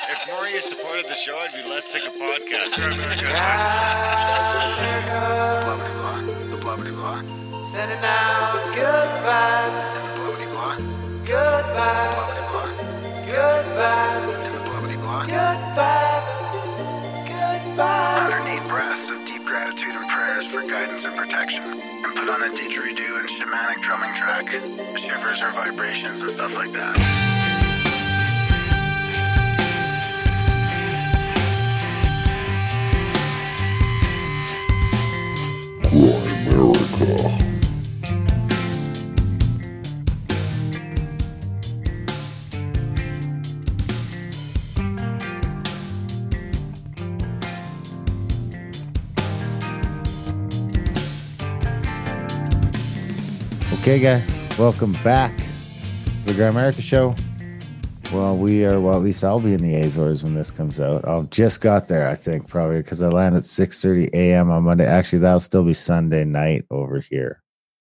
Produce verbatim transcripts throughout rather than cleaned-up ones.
If more of you supported the show, I'd be less sick of podcasts. Blah, blah, blah, blah, blah, blah. Sending out good vibes, Blah, blah, blah, good blah, vibes, blah, good vibes, blah, blah, blah. good vibes, good one vibes. hundred eight breaths of deep gratitude and prayers for guidance and protection. And put on a didgeridoo and shamanic drumming track, shivers or vibrations and stuff like that. America. Okay, guys, welcome back to the Grimerica Show. Well, we are, well, at least I'll be in the Azores when this comes out. I just got there, I think, probably because I land at six thirty a.m. on Monday. Actually, that'll still be Sunday night over here.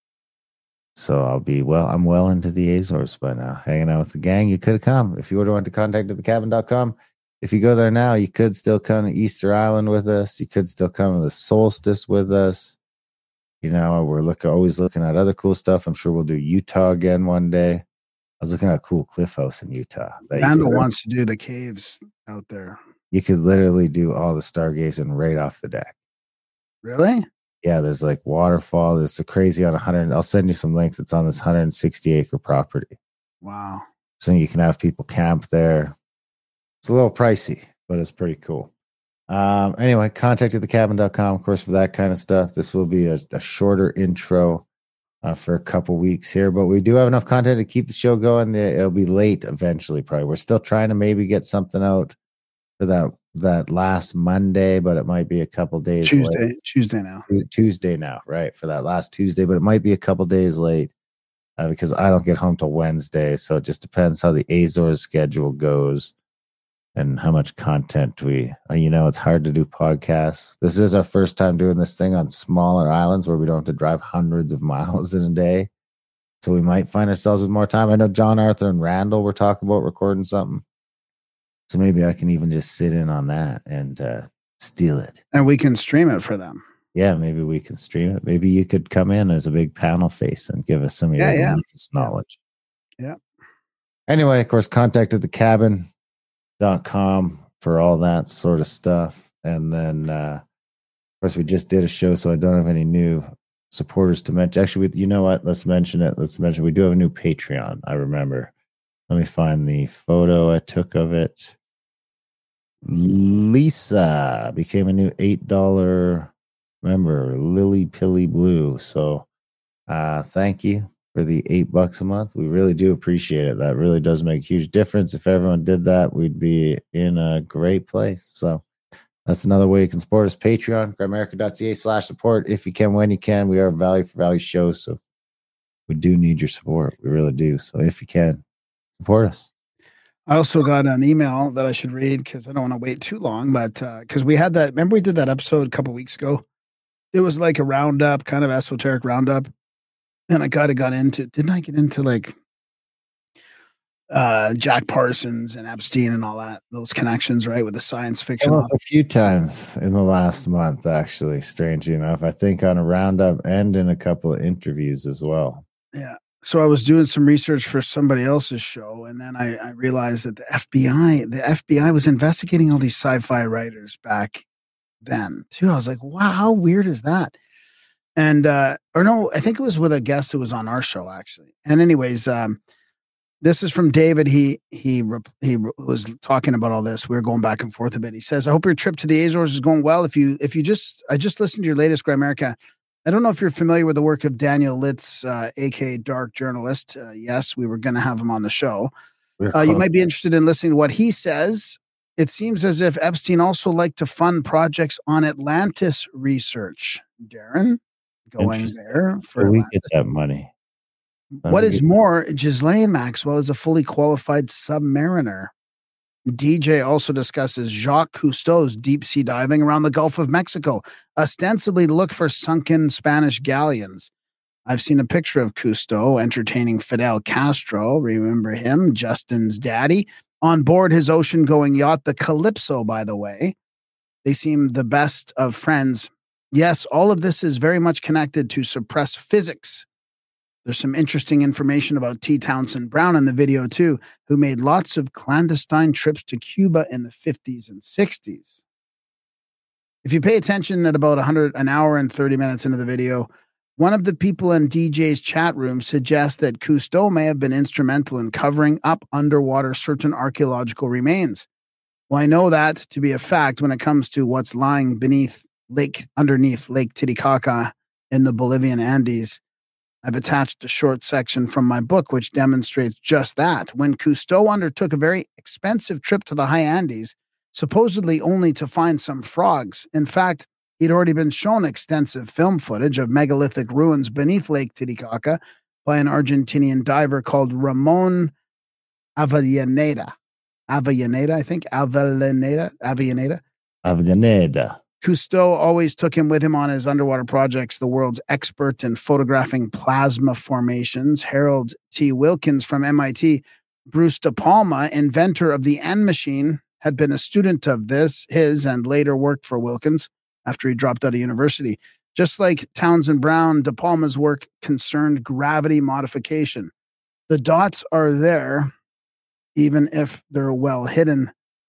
So I'll be, well, I'm well into the Azores by now, hanging out with the gang. You could have come if you would have went to contact at the cabin dot com. If you go there now, you could still come to Easter Island with us. You could still come to the solstice with us. You know, we're looking, always looking at other cool stuff. I'm sure we'll do Utah again one day. I was looking at a cool cliff house in Utah. Vandal wants to do the caves out there. You could literally do all the stargazing right off the deck. Really? Yeah, there's like waterfall. There's a crazy on one hundred. I'll send you some links. It's on this one hundred sixty acre property. Wow. So you can have people camp there. It's a little pricey, but it's pretty cool. Um, anyway, contact at the cabin dot com, of course, for that kind of stuff. This will be a, a shorter intro uh, for a couple weeks here, but we do have enough content to keep the show going. It'll be late eventually, probably. We're still trying to maybe get something out for that that last Monday, but it might be a couple days Tuesday, late. Tuesday now. Tuesday now, right? For that last Tuesday, but it might be a couple days late uh, because I don't get home till Wednesday. So it just depends how the Azores schedule goes and how much content we, uh, you know, it's hard to do podcasts. This is our first time doing this thing on smaller islands where we don't have to drive hundreds of miles in a day. So we might find ourselves with more time. I know John, Arthur, and Randall were talking about recording something. So maybe I can even just sit in on that and uh, steal it. And we can stream it for them. Yeah, maybe we can stream it. Maybe you could come in as a big panel face and give us some of your Yeah, yeah. latest knowledge. Yeah. Anyway, of course, contact at the cabin dot com for all that sort of stuff. And then, uh, of course, we just did a show, so I don't have any new supporters to mention. Actually, we, you know what? Let's mention it. Let's mention we do have a new Patreon. I remember. Let me find the photo I took of it. Lisa became a new eight dollar member, Lily Pilly Blue. So uh, thank you for the eight bucks a month. We really do appreciate it. That really does make a huge difference. If everyone did that, we'd be in a great place. So that's another way you can support us. Patreon, grimerica dot c a slash support. If you can, when you can. We are a value for value show, so we do need your support. We really do. So if you can, support us. I also got an email that I should read because I don't want to wait too long, but because uh, we had that, remember we did that episode a couple weeks ago? It was like a roundup, kind of esoteric roundup. And I kind of got into, didn't I get into like uh, Jack Parsons and Epstein and all that, those connections, right? With the science fiction. Well, a few times in the last month, actually, strangely enough, I think on a roundup and in a couple of interviews as well. Yeah. So I was doing some research for somebody else's show, and then I, I realized that the F B I, the F B I was investigating all these sci-fi writers back then too. I was like, wow, how weird is that? And, uh, or no, I think it was with a guest who was on our show actually. And anyways, um, this is from David. He, he, he was talking about all this. We were going back and forth a bit. He says, I hope your trip to the Azores is going well. If you, if you just, I just listened to your latest Grimerica. I don't know if you're familiar with the work of Daniel Litz, uh, A K A Dark Journalist. Uh, yes, we were going to have him on the show. Uh, you might be interested in listening to what he says. It seems as if Epstein also liked to fund projects on Atlantis research. Darren, going there for Where we Atlantis. get that money. What is more, Ghislaine Maxwell is a fully qualified submariner. D J also discusses Jacques Cousteau's deep-sea diving around the Gulf of Mexico, ostensibly to look for sunken Spanish galleons. I've seen a picture of Cousteau entertaining Fidel Castro, remember him, Justin's daddy, On board his ocean-going yacht, the Calypso, by the way, they seem the best of friends. Yes, all of this is very much connected to suppressed physics. There's some interesting information about T. Townsend Brown in the video, too, who made lots of clandestine trips to Cuba in the fifties and sixties. If you pay attention at about one hundred, an hour and thirty minutes into the video, one of the people in D J's chat room suggests that Cousteau may have been instrumental in covering up underwater certain archaeological remains. Well, I know that to be a fact when it comes to what's lying beneath Lake, underneath Lake Titicaca in the Bolivian Andes. I've attached a short section from my book which demonstrates just that. When Cousteau undertook a very expensive trip to the high Andes, supposedly only to find some frogs. In fact, he'd already been shown extensive film footage of megalithic ruins beneath Lake Titicaca by an Argentinian diver called Ramon Avellaneda. Avellaneda, I think. Avellaneda. Avellaneda. Avellaneda. Cousteau always took him with him on his underwater projects, the world's expert in photographing plasma formations. Harold T. Wilkins from M I T. Bruce De Palma, inventor of the N machine, had been a student of this, his, and later worked for Wilkins after he dropped out of university. Just like Townsend Brown, De Palma's work concerned gravity modification. The dots are there, even if they're well hidden.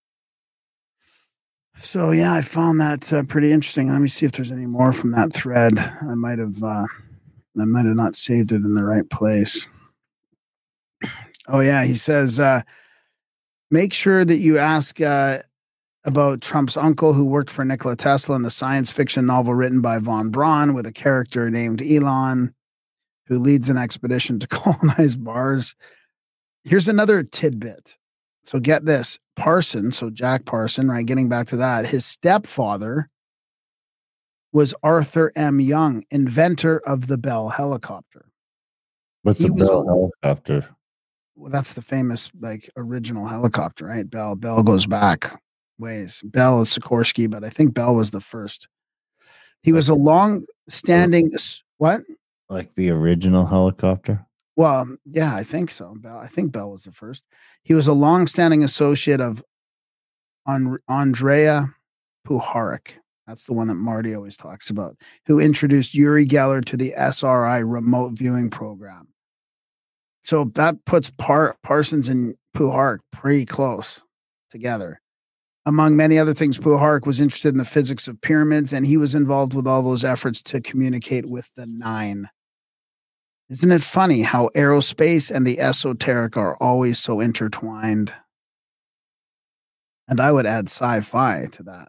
So, yeah, I found that uh, pretty interesting. Let me see if there's any more from that thread. I might have uh, I might have not saved it in the right place. Oh, yeah, he says, uh, make sure that you ask uh, about Trump's uncle who worked for Nikola Tesla in the science fiction novel written by Von Braun with a character named Elon who leads an expedition to colonize Mars. Here's another tidbit. So get this. Parson, so Jack Parson, right, getting back to that, his stepfather was Arthur M. Young, inventor of the Bell helicopter. What's He a was Bell a- helicopter? Well, that's the famous, like, original helicopter, right? Bell. Bell goes back ways. Bell is Sikorsky, but I think Bell was the first. He was a long-standing, what? Like the original helicopter? Well, yeah, I think so. Bell, I think Bell was the first. He was a long-standing associate of An- Andrea Puharich. That's the one that Marty always talks about, who introduced Uri Geller to the S R I remote viewing program. So that puts Par- Parsons and Puharich pretty close together. Among many other things, Puharich was interested in the physics of pyramids, and he was involved with all those efforts to communicate with the Nine. Isn't it funny how aerospace and the esoteric are always so intertwined? And I would add sci-fi to that.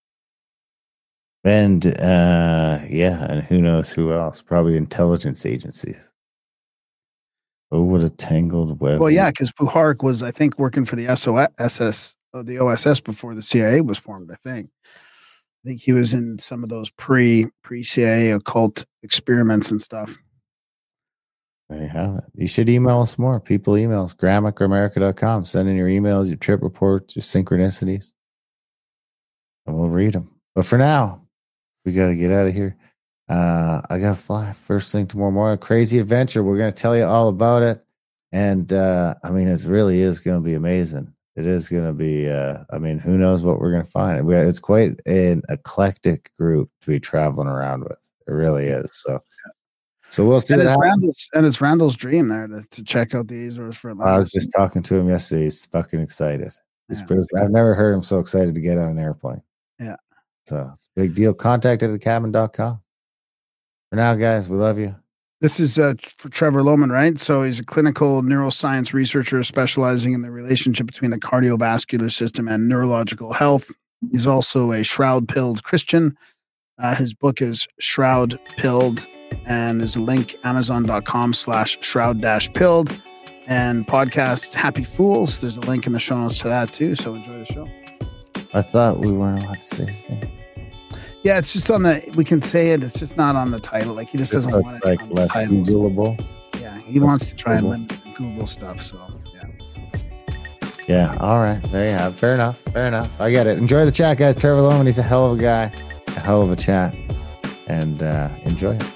And uh, yeah, and who knows who else? Probably intelligence agencies. Oh, what a tangled web. Well, yeah, because Puharich was, I think, working for the S O S, uh, the O S S before the C I A was formed, I think. I think he was in some of those pre, pre-C I A occult experiments and stuff. There you have it. You should email us more. People email us. Graham at Gramerica dot com. Send in your emails, your trip reports, your synchronicities. And we'll read them. But for now, we got to get out of here. Uh, I got to fly first thing tomorrow morning. Crazy adventure. We're going to tell you all about it. And uh, I mean, it really is going to be amazing. It is going to be, uh, I mean, who knows what we're going to find. We, it's quite an eclectic group to be traveling around with. It really is. So, so we'll see. And what it's, happens. Randall's, and it's Randall's dream there to, to check out the Azores for I was just talking to him yesterday. He's fucking excited. He's Yeah. pretty, I've never heard him so excited to get on an airplane. Yeah. So it's a big deal. Contact at the cabin dot com. For now, guys, we love you. This is uh, for Trevor Lohman, right? So he's a clinical neuroscience researcher specializing in the relationship between the cardiovascular system and neurological health. He's also a shroud-pilled Christian. Uh, his book is Shroud Pilled, and there's a link, amazon.com slash shroud dash pilled. And podcast Happy Fools. There's a link in the show notes to that too. So enjoy the show. I thought we weren't allowed to say his name. Yeah, it's just on the, we can say it. It's just not on the title. Like he just doesn't It's want it like on the less titles. Googleable. Yeah, he less wants to try and Google. limit the Google stuff. So yeah. Yeah. All right. There you have it. Fair enough. Fair enough. I get it. Enjoy the chat, guys. Trevor Lohman, he's a hell of a guy. A hell of a chat. And uh, enjoy it.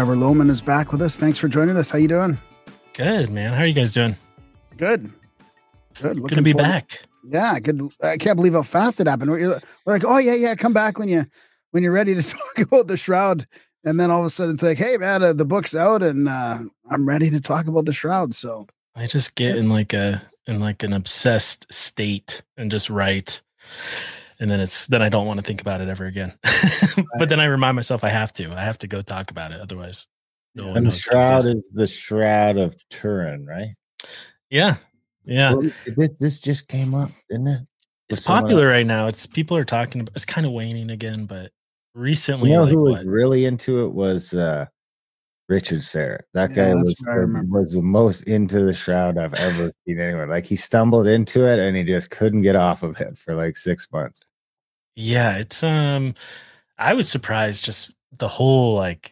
Trevor Lohman is back with us. Thanks for joining us. How you doing? Good, man. How are you guys doing? Good. Good. Good to be back. Yeah, good. I can't believe how fast it happened. We're, we're like, oh yeah, yeah, come back when you when you're ready to talk about the Shroud. And then all of a sudden it's like, hey man, uh, the book's out and uh, I'm ready to talk about the Shroud. So I just get in like a in like an obsessed state and just write. And then it's then I don't want to think about it ever again. But then I remind myself I have to. I have to go talk about it. Otherwise, no one And the knows it Shroud exists. is the Shroud of Turin, right? Yeah. Yeah. Well, this, this just came up, didn't it? It's With someone popular else. right now. It's people are talking about it's kind of waning again, but recently You know like who what? was really into it was uh, Richard Serra. That Yeah, guy that's was what I the, remember. was the most into the Shroud I've ever seen anywhere. Like he stumbled into it and he just couldn't get off of it for like six months. Yeah, it's um I was surprised just the whole like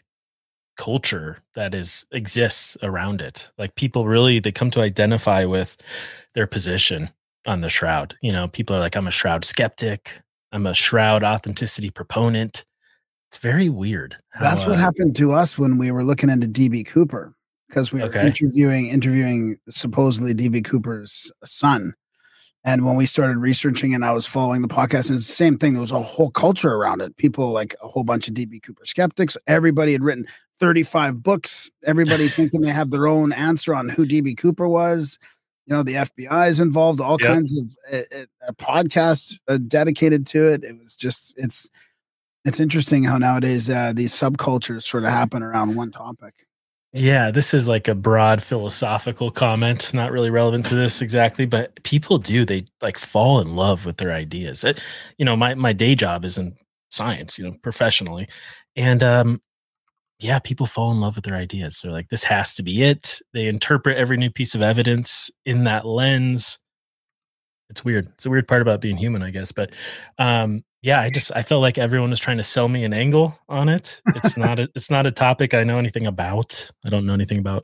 culture that is exists around it. Like people really they come to identify with their position on the Shroud. You know, people are like, I'm a Shroud skeptic, I'm a Shroud authenticity proponent. It's very weird. how, that's what uh, happened to us when we were looking into D B Cooper because we were Okay. interviewing interviewing supposedly D B Cooper's son. And when we started researching and I was following the podcast, and it's the same thing. There was a whole culture around it. People like a whole bunch of D B Cooper skeptics. Everybody had written thirty-five books. Everybody thinking they have their own answer on who D B Cooper was. You know, the F B I is involved. All Yep. kinds of uh, uh, a podcast uh, dedicated to it. It was just it's it's interesting how nowadays uh, these subcultures sort of happen around one topic. Yeah, this is like a broad philosophical comment, not really relevant to this exactly, but people do they like fall in love with their ideas. It, you know, my my day job is in science, you know, professionally. And um yeah, people fall in love with their ideas. They're like this has to be it. They interpret every new piece of evidence in that lens. It's weird. It's a weird part about being human, I guess, but um yeah, I just I felt like everyone was trying to sell me an angle on it. It's not a it's not a topic I know anything about. I don't know anything about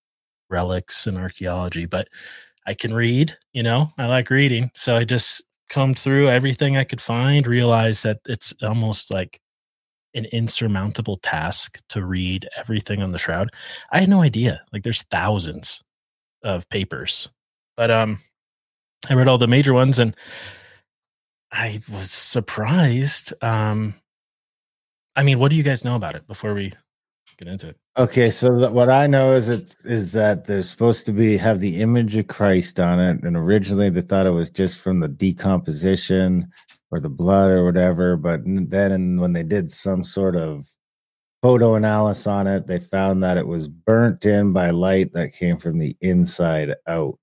relics and archaeology, but I can read, you know, I like reading. So I just combed through everything I could find, realized that it's almost like an insurmountable task to read everything on the Shroud. I had no idea. Like there's thousands of papers. But um I read all the major ones and I was surprised. Um, I mean, what do you guys know about it before we get into it? Okay, so th- what I know is it's is that there's supposed to be have the image of Christ on it, and originally they thought it was just from the decomposition or the blood or whatever. But n- then when they did some sort of photo analysis on it, they found that it was burnt in by light that came from the inside out.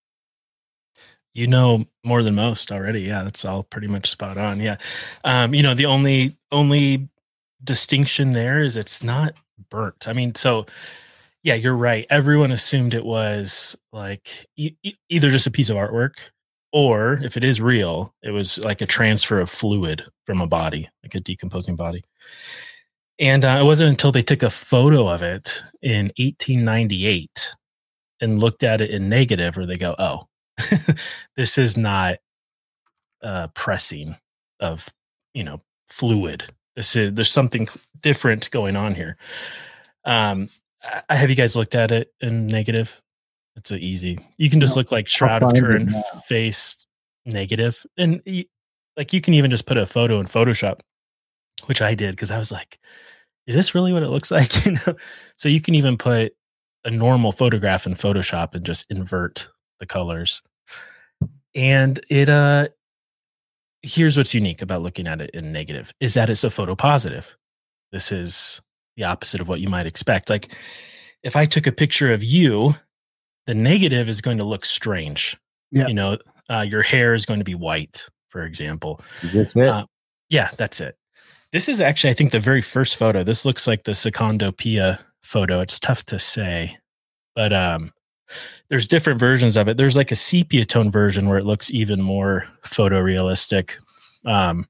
You know more than most already. Yeah, that's all pretty much spot on. Yeah. Um, you know, the only only distinction there is it's not burnt. I mean, so yeah, you're right. Everyone assumed it was like e- e- either just a piece of artwork or if it is real, it was like a transfer of fluid from a body, like a decomposing body. And uh, it wasn't until they took a photo of it in eighteen ninety-eight and looked at it in negative where they go, oh, this is not uh, pressing of, you know, fluid. This is there's something different going on here. Um, I, have you guys looked at it in negative? It's a easy. You can just No, look like Shroud of find it Turin now. face negative, and y- like you can even just put a photo in Photoshop, which I did because I was like, "Is this really what it looks like?" You know. So you can even put a normal photograph in Photoshop and just invert the colors. And it uh here's what's unique about looking at it in negative is that it's a photo positive. This is the opposite of what you might expect. Like if I took a picture of you, the negative is going to look strange. Yeah. You know, uh, your hair is going to be white, for example. Is this it? Uh, yeah, that's it. This is actually, I think, the very first photo. This looks like the Secondo Pia photo. It's tough to say, but um, there's different versions of it. There's like a sepia tone version where it looks even more photorealistic. Um,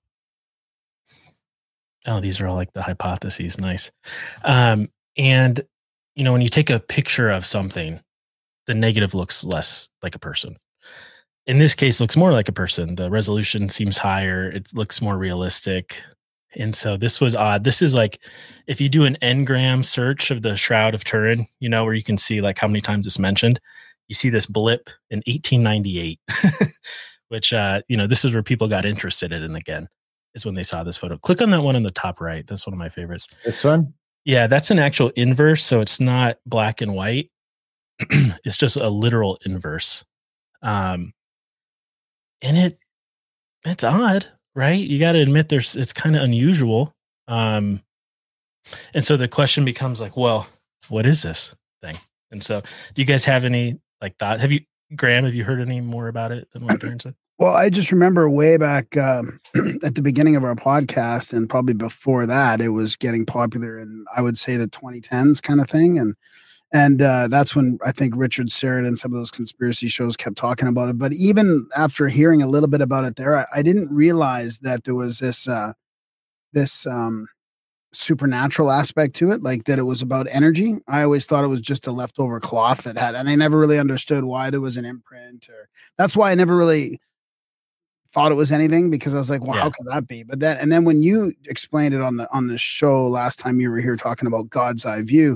oh, these are all like the hypotheses. Nice. Um, and, you know, when you take a picture of something, the negative looks less like a person. In this case, looks more like a person. The resolution seems higher. It looks more realistic. And so this was odd. This is like, if you do an Ngram search of the Shroud of Turin, you know, where you can see like how many times it's mentioned, you see this blip in eighteen ninety-eight, which, uh, you know, this is where people got interested in it again, is when they saw this photo. Click on that one on the top right. That's one of my favorites. This one? Yeah, that's an actual inverse. So it's not black and white. It's just a literal inverse. Um, and it, it's odd, right? You got to admit there's, it's kind of unusual. Um, and so the question becomes like, well, what is this thing? And so do you guys have any like thought? Have you, Graham, have you heard any more about it than what Darren said? Well, I just remember way back um, at the beginning of our podcast, and probably before that, it was getting popular in, I would say, the twenty tens kind of thing. And and uh, that's when I think Richard Serrett and some of those conspiracy shows kept talking about it. But even after hearing a little bit about it there, I, I didn't realize that there was this uh, this um, supernatural aspect to it, like that it was about energy. I always thought it was just a leftover cloth that had, and I never really understood why there was an imprint, or that's why I never really thought it was anything, because I was like, well, Yeah. how could that be? But then, and then when you explained it on the, on the show last time you were here talking about God's eye view.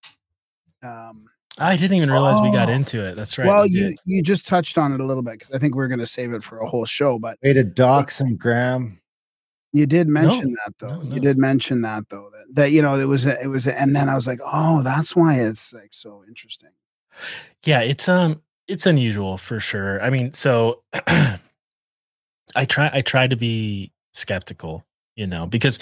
Um, I didn't even realize we got Oh. into it. That's right. well, we you, did. you just touched on it a little bit, because I think we're going to save it for a whole show, but Way to dox him, Graham. you did mention No, that though. no, no. You did mention that though, that, that, you know, it was, a, it was, a, and then I was like, oh, that's why it's like so interesting. Yeah, it's um it's unusual for sure. I mean, so I try I try to be skeptical, you know, because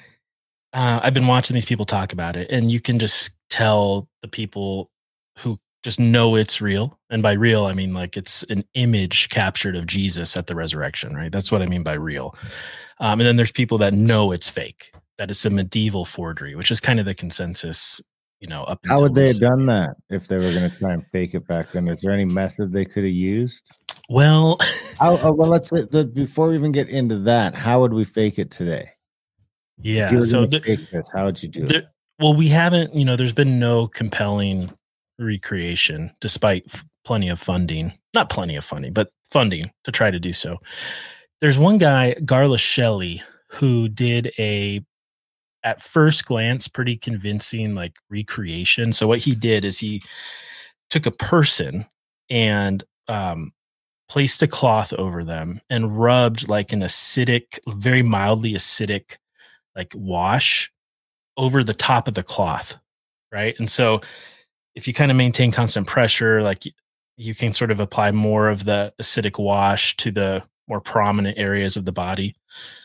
uh, I've been watching these people talk about it, and you can just tell the people who just know it's real. And by real, I mean like it's an image captured of Jesus at the resurrection, right? That's what I mean by real. Um, and then there's people that know it's fake, that it's a medieval forgery, which is kind of the consensus, you know. Up How until would they have recently. done that if they were going to try and fake it back then? Is there any method they could have used? Well, How, oh, well, let's let- before we even get into that, how would we fake it today? If yeah. you were So gonna the, fake this, how would you do there, it? well, we haven't, you know, there's been no compelling recreation despite f- plenty of funding, not plenty of funding, but funding to try to do so. There's one guy, Garla Shelley, who did a, at first glance, pretty convincing like recreation. So what he did is he took a person and um, placed a cloth over them and rubbed like an acidic, very mildly acidic, like wash over the top of the cloth, right? And so if you kind of maintain constant pressure, like y- you can sort of apply more of the acidic wash to the more prominent areas of the body.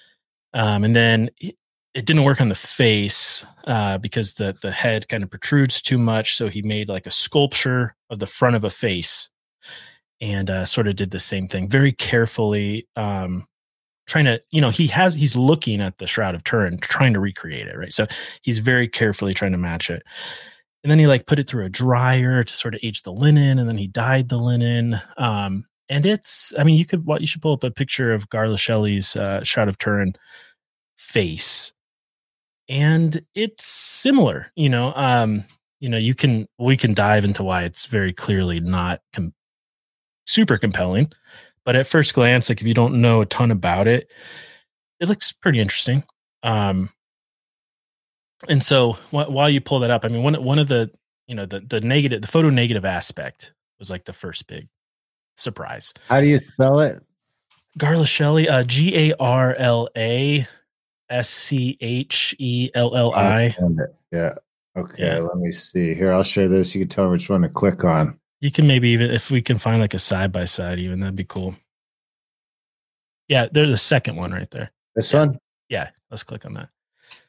Um, and then it, it didn't work on the face uh, because the the head kind of protrudes too much. So he made like a sculpture of the front of a face and uh, sort of did the same thing very carefully, um, trying to, you know, he has, he's looking at the Shroud of Turin, trying to recreate it, right? So he's very carefully trying to match it. And then he like put it through a dryer to sort of age the linen, and then he dyed the linen. Um, and it's, I mean, you could, what you should pull up a picture of Garla Shelley's uh, Shroud of Turin face, and it's similar, you know. Um, you know, you can, we can dive into why it's very clearly not com- super compelling, but at first glance, like if you don't know a ton about it, it looks pretty interesting. Um, and so wh- while you pull that up, I mean, one one of the, you know, the the negative, the photo negative aspect was like the first big surprise. How do you spell it? Garla Shelley, uh, G A R L A S C H E L L I. found it. Yeah. Okay. Yeah. Let me see here. I'll share this. You can tell me which one to click on. You can maybe even, if we can find like a side by side, even that'd be cool. Yeah, they're the second one right there. This Yeah. one? Yeah, let's click on that.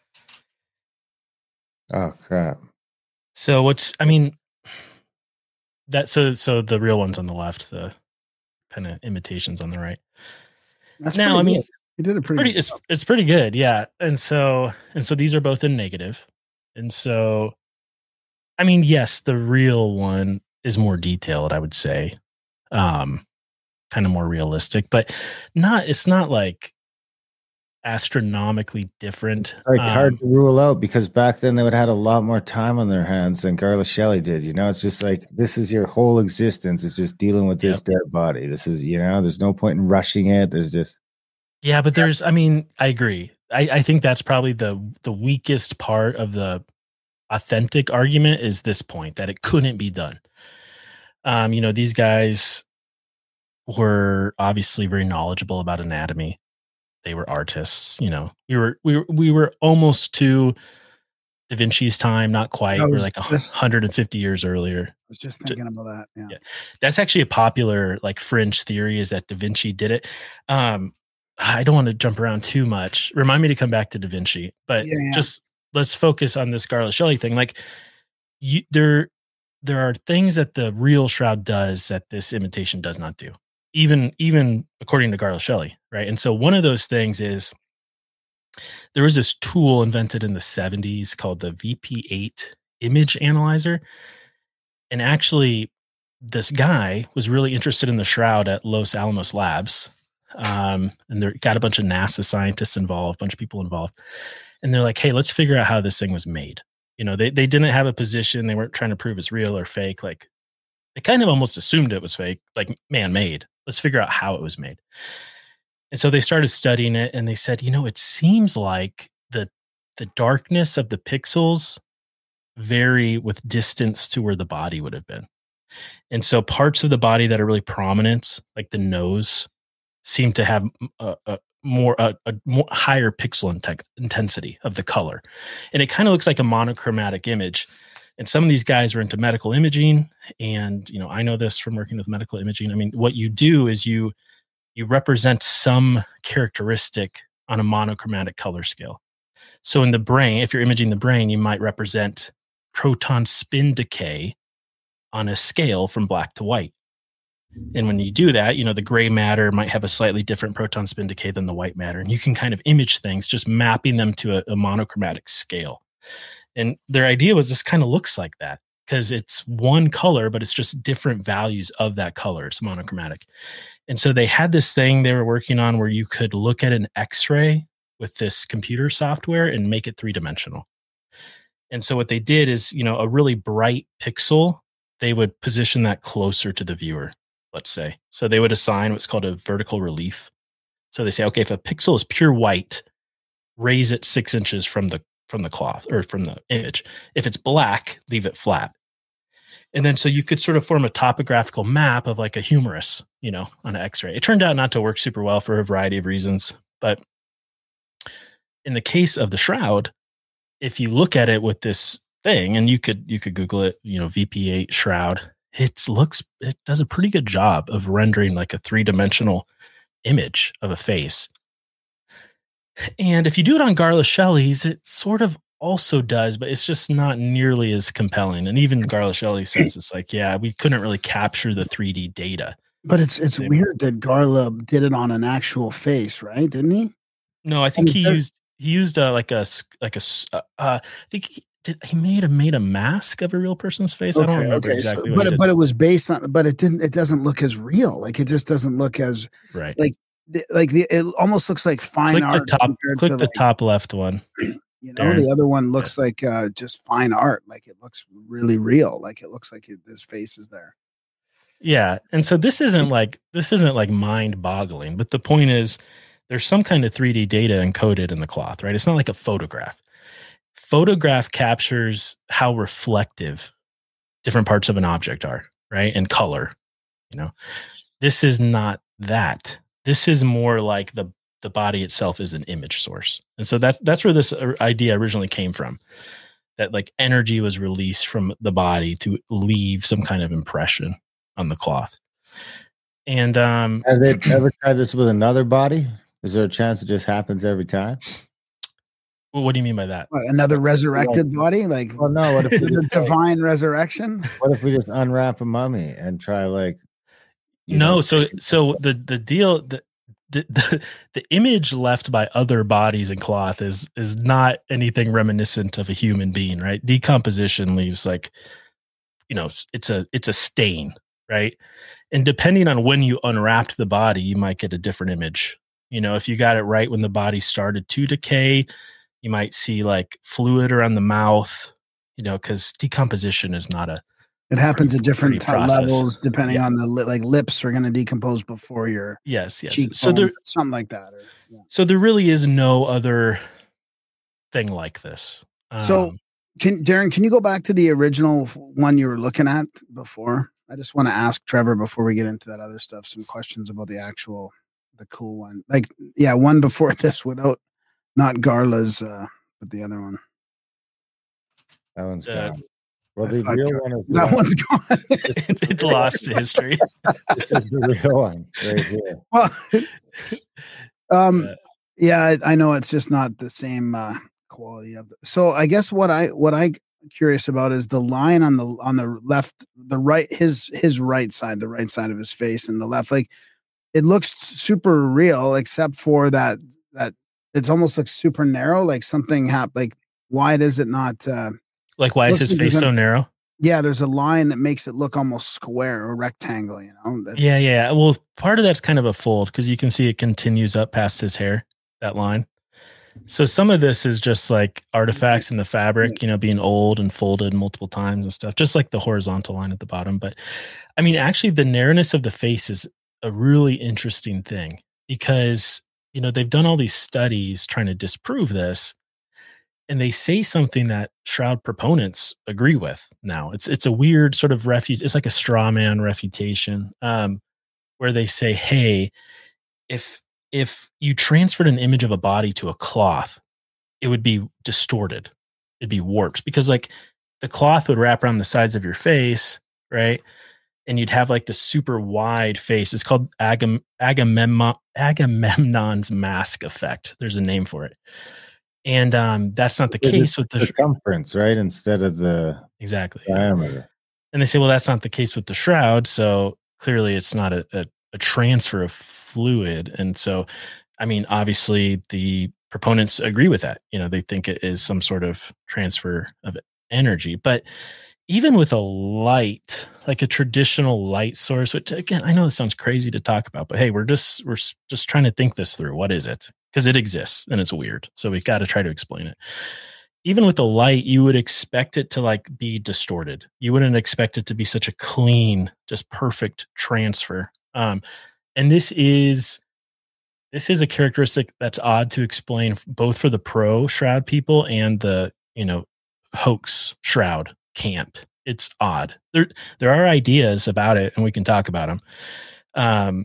Oh crap. So what's, I mean, that so so the real one's on the left, the kind of imitations on the right. That's Now, pretty I mean, good. You did a pretty, pretty good it's job. it's pretty good, yeah. And so and so these are both in negative. And so I mean, yes, the real one is more detailed, I would say. Um kind of more realistic, but not it's not like astronomically different. Like Um, hard to rule out, because back then they would have had a lot more time on their hands than Garla Shelley did. You know, it's just like, this is your whole existence. It's just dealing with this dead body. This is, you know, there's no point in rushing it. There's just, Yeah, but there's, I mean, I agree. I, I think that's probably the the weakest part of the authentic argument is this point that it couldn't be done. Um, you know, these guys were obviously very knowledgeable about anatomy. They were artists. You know, we were we were we were almost to Da Vinci's time, not quite. We're like one hundred fifty years earlier. I was just thinking about that. Yeah. yeah. That's actually a popular like fringe theory is that Da Vinci did it. Um, I don't want to jump around too much. Remind me to come back to Da Vinci, but Yeah, yeah. just let's focus on this Garla Shelley thing. Like you, there, there are things that the real shroud does that this imitation does not do, even, even according to Garla Shelley. Right. And so one of those things is there was this tool invented in the seventies called the V P eight image analyzer. And actually this guy was really interested in the shroud at Los Alamos Labs. Um, and they got a bunch of NASA scientists involved, a bunch of people involved. And they're like, hey, let's figure out how this thing was made. You know, they, they didn't have a position. They weren't trying to prove it's real or fake. Like they kind of almost assumed it was fake, like man-made. Let's figure out how it was made. And so they started studying it and they said, you know, it seems like the the darkness of the pixels vary with distance to where the body would have been. And so parts of the body that are really prominent, like the nose, seem to have a, a more a, a more higher pixel inte- intensity of the color. And it kind of looks like a monochromatic image. And some of these guys are into medical imaging. And, you know, I know this from working with medical imaging. I mean, what you do is you you represent some characteristic on a monochromatic color scale. So in the brain, if you're imaging the brain, you might represent proton spin decay on a scale from black to white. And when you do that, you know, the gray matter might have a slightly different proton spin decay than the white matter. And you can kind of image things, just mapping them to a, a monochromatic scale. And their idea was this kind of looks like that because it's one color, but it's just different values of that color. It's monochromatic. And so they had this thing they were working on where you could look at an X-ray with this computer software and make it three-dimensional. And so what they did is, you know, a really bright pixel, they would position that closer to the viewer, let's say. So they would assign what's called a vertical relief. So they say, okay, if a pixel is pure white, raise it six inches from the from the cloth or from the image. If it's black, leave it flat. And then so you could sort of form a topographical map of like a humerus, you know, on an X-ray. It turned out not to work super well for a variety of reasons. But in the case of the shroud, if you look at it with this thing, and you could you could Google it, you know, V P eight shroud, it looks it does a pretty good job of rendering like a three-dimensional image of a face. And if you do it on Garla Shelley's, it sort of also does, but it's just not nearly as compelling. And even Garla Shelley says it's like, yeah, we couldn't really capture the three D data. But it's it's weird that Garla did it on an actual face, right? Didn't he? No, I think I mean, he there- used he used uh, like a s- like a s- uh, uh, I think he did he made a made a mask of a real person's face. I don't remember so- exactly. what but he it, did. but it was based on, but it didn't. It doesn't look as real. Like it just doesn't look as right. like the, like the. It almost looks like fine Click art. the top. compared Click to, the like, top left one. You know, Darren. the other one looks like uh, just fine art. Like it looks really real. Like it looks like it, his face is there. Yeah, and so this isn't like this isn't like mind-boggling, but the point is there's some kind of three D data encoded in the cloth, right? It's not like a photograph. Photograph captures how reflective different parts of an object are, right? And color, you know. This is not that. This is more like the the body itself is an image source. And so that that's where this idea originally came from. That like energy was released from the body to leave some kind of impression on the cloth. And um Have they ever tried this with another body? Is there a chance it just happens every time? well, what do you mean by that? What, another resurrected body? Like Well, no. What if we the just, like, divine resurrection? what if we just unwrap a mummy and try like? you No, know, so taking so stuff? the the deal the, the the the image left by other bodies in cloth is is not anything reminiscent of a human being, right? Decomposition leaves like, you know, it's a it's a stain, right? And depending on when you unwrapped the body, you might get a different image. You know, if you got it right when the body started to decay, you might see like fluid around the mouth, you know, because decomposition is not a It happens at different pretty ti- process. levels depending Yeah. on the li- like lips are going to decompose before your Yes, yes. cheekbones, So there, something like that. Or, yeah. so there really is no other thing like this. So, Um, can Darren, can you go back to the original f- one you were looking at before? I just want to ask Trevor before we get into that other stuff some questions about the actual, the cool one. Like, yeah, one before this without not Garla's, uh, but the other one. That one's Uh, gone. Well, I the thought real Gar- one is the That one- one's gone. it's, it's lost to history. This is the real one right here. Well, um, Yeah. yeah, I, I know it's just not the same uh, quality of. The, so I guess what I what I curious about is the line on the on the left, the right, his his right side, the right side of his face, and the left. Like it looks super real, except for that that it's almost looks super narrow, like something happened. Like why does it not? Uh, Like, why is Looks his like face he's so on- narrow? yeah, there's a line that makes it look almost square or rectangle. You know. That, Yeah, yeah. Well, part of that's kind of a fold because you can see it continues up past his hair, that line. So some of this is just like artifacts in the fabric, you know, being old and folded multiple times and stuff, just like the horizontal line at the bottom. But I mean, actually, the narrowness of the face is a really interesting thing because, you know, they've done all these studies trying to disprove this. And they say something that Shroud proponents agree with now. It's it's a weird sort of refuge. It's like a straw man refutation, um, where they say, "Hey, if if you transferred an image of a body to a cloth, it would be distorted. It'd be warped because like the cloth would wrap around the sides of your face, right? And you'd have like this super wide face. It's called Agam- Agamemnon Agamemnon's mask effect. There's a name for it." And um, that's not the It is case with the sh- circumference, right? Instead of the exactly. yeah. diameter. And they say, well, that's not the case with the shroud. So clearly, it's not a, a, a transfer of fluid. And so, I mean, obviously, the proponents agree with that. You know, they think it is some sort of transfer of energy. But even with a light, like a traditional light source, which again, I know it sounds crazy to talk about, but hey, we're just we're s- just trying to think this through. What is it? Because it exists and it's weird. So we've got to try to explain it. Even with the light, you would expect it to like be distorted. You wouldn't expect it to be such a clean, just perfect transfer. Um, and this is this is a characteristic that's odd to explain both for the pro Shroud people and the, you know, hoax Shroud camp. It's odd. There there are ideas about it and we can talk about them. Um,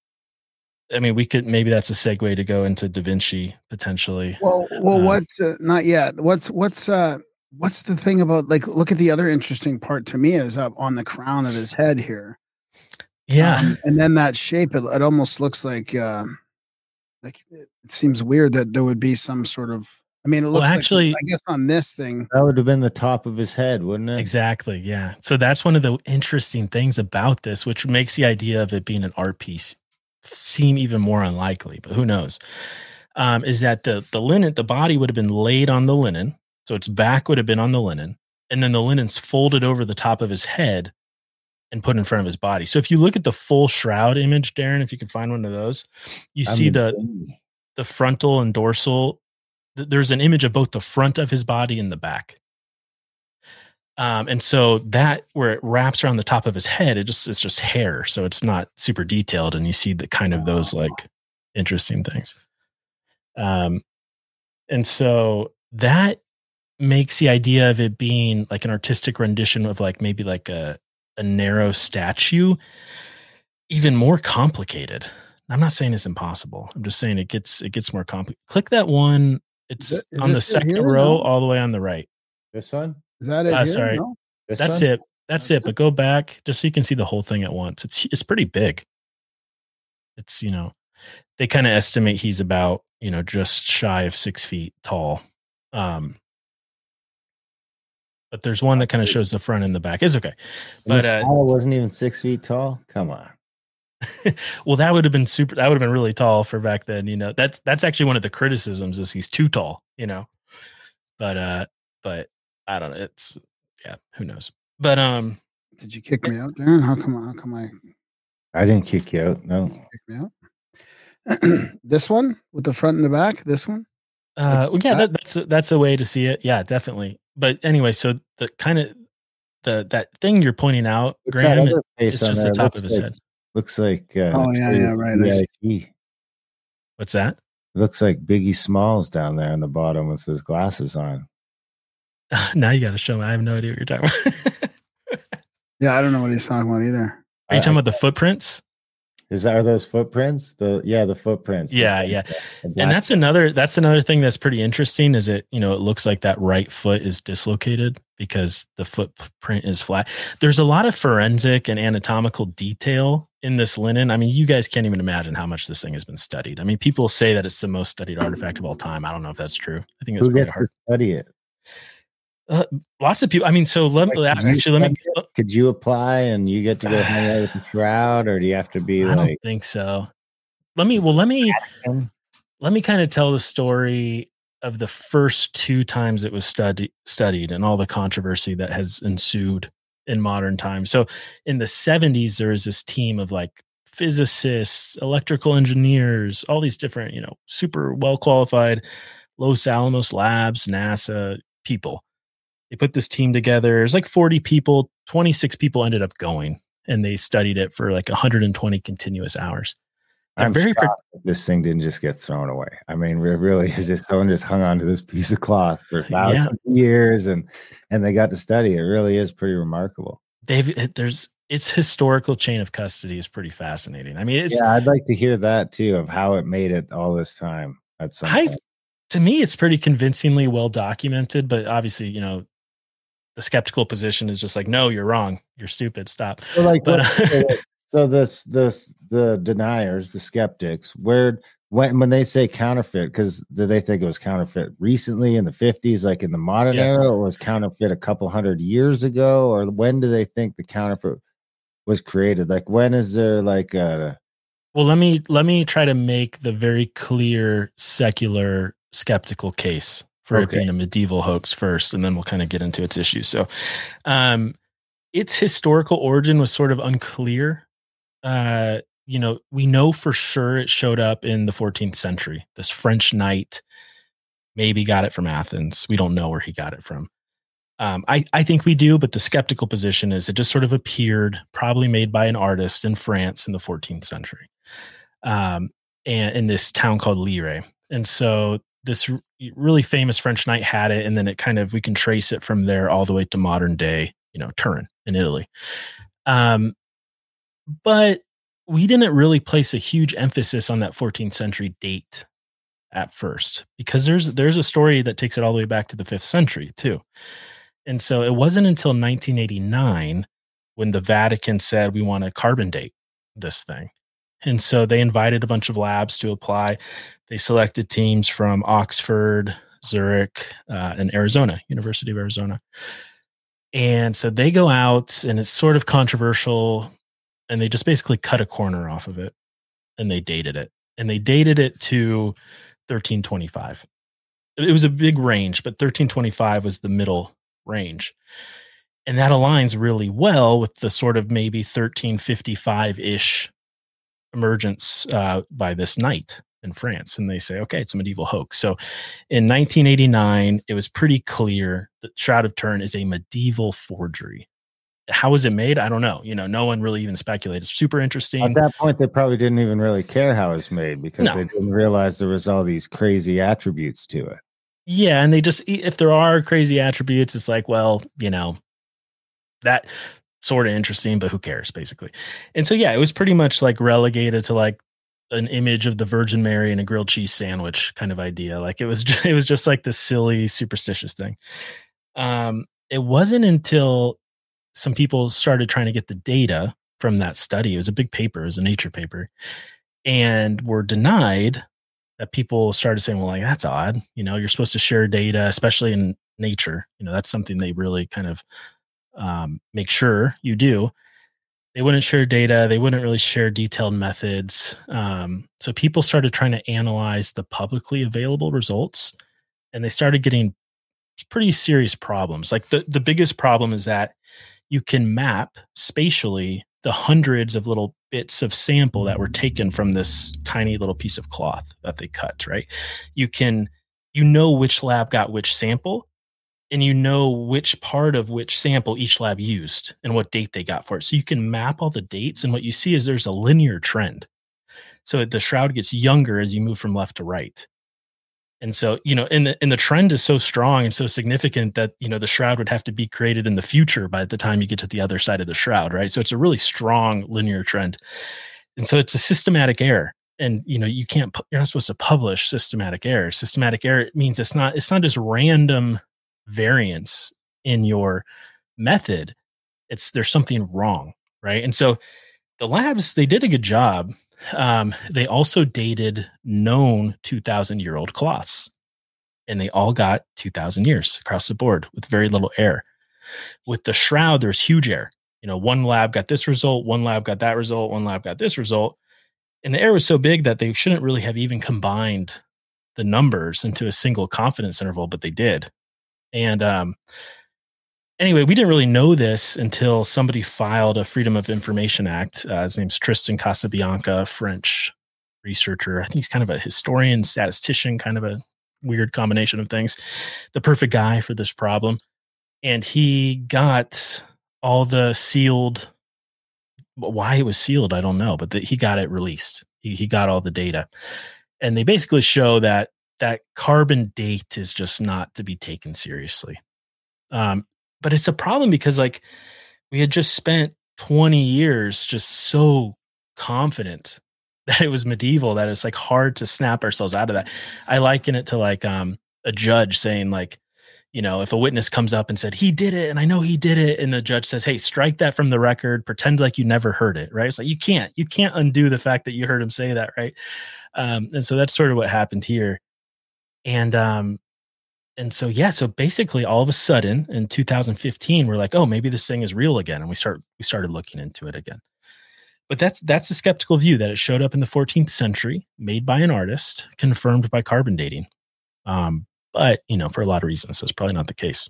I mean, we could maybe that's a segue to go into Da Vinci potentially. Well, well, Uh, what's uh, not yet? What's what's uh what's the thing about like look at the other interesting part to me is up on the crown of his head here. Yeah. Um, and then that shape, it, it almost looks like uh, like it seems weird that there would be some sort of. I mean, it Well, looks like- actually- I guess on this thing, That would have been the top of his head, wouldn't it? Exactly. Yeah. So that's one of the interesting things about this, which makes the idea of it being an art piece seem even more unlikely, but who knows? Um, is that the the linen, the body would have been laid on the linen. So its back would have been on the linen. And then the linen's folded over the top of his head and put in front of his body. So if you look at the full shroud image, Darren, if you could find one of those, you I see mean, the the frontal and dorsal. th- There's an image of both the front of his body and the back. Um, and so that where it wraps around the top of his head, it just it's just hair, so it's not super detailed, and you see the kind of those like interesting things. Um, and so that makes the idea of it being like an artistic rendition of like maybe like a a narrow statue even more complicated. I'm not saying it's impossible. I'm just saying it gets it gets more complicated. Click that one. It's Is it- is on the this it second here? row, No. all the way on the right. This one? is that it? Uh, here? sorry. No? This That's one? it. That's it. But go back just so you can see the whole thing at once. It's it's pretty big. It's, you know, they kind of estimate he's about, you know, just shy of six feet tall. Um, but there's one that kind of shows the front and the back. It's okay. And But the uh, smile wasn't even six feet tall. Come on. well, that would have been super. That would have been really tall for back then. You know, that's that's actually one of the criticisms is he's too tall. You know, but uh, but I don't know. It's yeah, who knows? But um, Did you kick me out, Darren? How come? How come I I didn't kick you out. No. kick me out? This one with the front and the back. This one. Uh, That's well, yeah, fat. that, that's a, that's a way to see it. Yeah, definitely. But anyway, so the kind of the that thing you're pointing out, What's that Graham, other it- face it's on just there? the top Looks of his like- head. Looks like uh, Oh, yeah, yeah, right. I see. V I P. What's that? Looks like Biggie Smalls down there on the bottom with his glasses on. Now you got to show me. I have no idea what you're talking about. Yeah, I don't know what he's talking about either. Are you talking about the footprints? Is that, are those footprints? The yeah, the footprints. Yeah, The- yeah. the black- And that's another that's another thing that's pretty interesting is it, you know, it looks like that right foot is dislocated because the footprint is flat. There's a lot of forensic and anatomical detail in this linen. I mean, you guys can't even imagine how much this thing has been studied. I mean, people say that it's the most studied artifact of all time. I don't know if that's true. I think it's who pretty gets hard. to study it? Uh, lots of people. I mean, so let me Like, actually you let me. study it? Could you apply and you get to go hang out with the shroud, or do you have to be I like? don't think so. Let me. Well, let me. Vatican? let me kind of tell the story of the first two times it was studied studied and all the controversy that has ensued in modern times. So in the seventies, there was this team of like physicists, electrical engineers, all these different, you know, super well qualified Los Alamos Labs, NASA people. They put this team together. There's like forty people, twenty-six people ended up going, and they studied it for like one hundred twenty continuous hours. They're I'm very shocked pro- that this thing didn't just get thrown away. I mean, it really is just someone just hung on to this piece of cloth for thousands of years, and and they got to study. It really is pretty remarkable. They've there's its historical chain of custody is pretty fascinating. I mean, it's Yeah, I'd like to hear that too, of how it made it all this time. At some I point. to me it's pretty convincingly well documented, but obviously, you know, the skeptical position is just like, no, you're wrong, you're stupid, stop. So like, But what- so this this the deniers, the skeptics, where when when they say counterfeit, because do they think it was counterfeit recently in the fifties, like in the modern Yeah. era, or was counterfeit a couple hundred years ago, or when do they think the counterfeit was created? Like, when is there like a well, let me let me try to make the very clear secular skeptical case for it Okay. being a medieval hoax first, and then we'll kind of get into its issues. So, um, its historical origin was sort of unclear. Uh, you know, we know for sure it showed up in the fourteenth century. This French knight maybe got it from Athens. We don't know where he got it from. Um, I, I think we do, but the skeptical position is it just sort of appeared, probably made by an artist in France in the fourteenth century, um, and in this town called Lire. And so this r- really famous French knight had it, and then it kind of we can trace it from there all the way to modern day, you know, Turin in Italy. Um, but we didn't really place a huge emphasis on that fourteenth century date at first, because there's there's a story that takes it all the way back to the fifth century too. And so it wasn't until nineteen eighty-nine when the Vatican said we want to carbon date this thing. And so they invited a bunch of labs to apply. They selected teams from Oxford, Zurich, uh, and Arizona, University of Arizona. And so they go out, and it's sort of controversial, and they just basically cut a corner off of it, and they dated it. And they dated it to thirteen twenty-five. It was a big range, but thirteen twenty-five was the middle range. And that aligns really well with the sort of maybe thirteen fifty-five-ish emergence uh, by this knight in France. And they say, okay, it's a medieval hoax. So in nineteen eighty-nine, it was pretty clear that Shroud of Turin is a medieval forgery. How was it made? I don't know. You know, no one really even speculated. It's super interesting. at that point they probably didn't even really care how it's made, because No. they didn't realize there was all these crazy attributes to it. Yeah, and they just if there are crazy attributes, it's like, well, you know, that sort of interesting, but who cares, basically. And so yeah, it was pretty much like relegated to like an image of the Virgin Mary and a grilled cheese sandwich kind of idea. Like it was it was just like this silly, superstitious thing. Um, it wasn't until some people started trying to get the data from that study. It was a big paper, it was a Nature paper, and were denied. That people started saying, well, like, that's odd. You know, you're supposed to share data, especially in Nature. You know, that's something they really kind of um, make sure you do. They wouldn't share data. They wouldn't really share detailed methods. Um, so people started trying to analyze the publicly available results, and they started getting pretty serious problems. Like the, the biggest problem is that you can map spatially the hundreds of little bits of sample that were taken from this tiny little piece of cloth that they cut, right? You can, you know, which lab got which sample, and you know which part of which sample each lab used and what date they got for it. So you can map all the dates, and what you see is there's a linear trend. So the shroud gets younger as you move from left to right. And so, you know, and the, and the trend is so strong and so significant that, you know, the shroud would have to be created in the future by the time you get to the other side of the shroud, right? So it's a really strong linear trend. And so it's a systematic error. And, you know, you can't, you're not supposed to publish systematic error. Systematic error means it's not, it's not just random variance in your method. It's, there's something wrong, right? And so the labs, they did a good job. Um, they also dated known two thousand year old cloths, and they all got two thousand years across the board with very little error. With the shroud, there's huge error. You know, one lab got this result, one lab got that result, one lab got this result. And the error was so big that they shouldn't really have even combined the numbers into a single confidence interval, but they did. And, um, Anyway, we didn't really know this until somebody filed a Freedom of Information Act. Uh, his name's Tristan Casabianca, French researcher. I think he's kind of a historian, statistician, kind of a weird combination of things. The perfect guy for this problem. And he got all the sealed, why it was sealed, I don't know, but the, he got it released. He, he got all the data. And they basically show that that carbon date is just not to be taken seriously. Um, But it's a problem because, like, we had just spent twenty years just so confident that it was medieval that it's like hard to snap ourselves out of that. I liken it to like um, a judge saying, like, you know, if a witness comes up and said, he did it, and I know he did it, and the judge says, hey, strike that from the record, pretend like you never heard it, right? It's like, you can't, you can't undo the fact that you heard him say that, right? Um, and so that's sort of what happened here. And, um, And so, yeah, so basically all of a sudden in two thousand fifteen, we're like, oh, maybe this thing is real again. And we start, we started looking into it again. But that's, that's a skeptical view that it showed up in the fourteenth century, made by an artist, confirmed by carbon dating. Um, but, you know, for a lot of reasons, so it's probably not the case.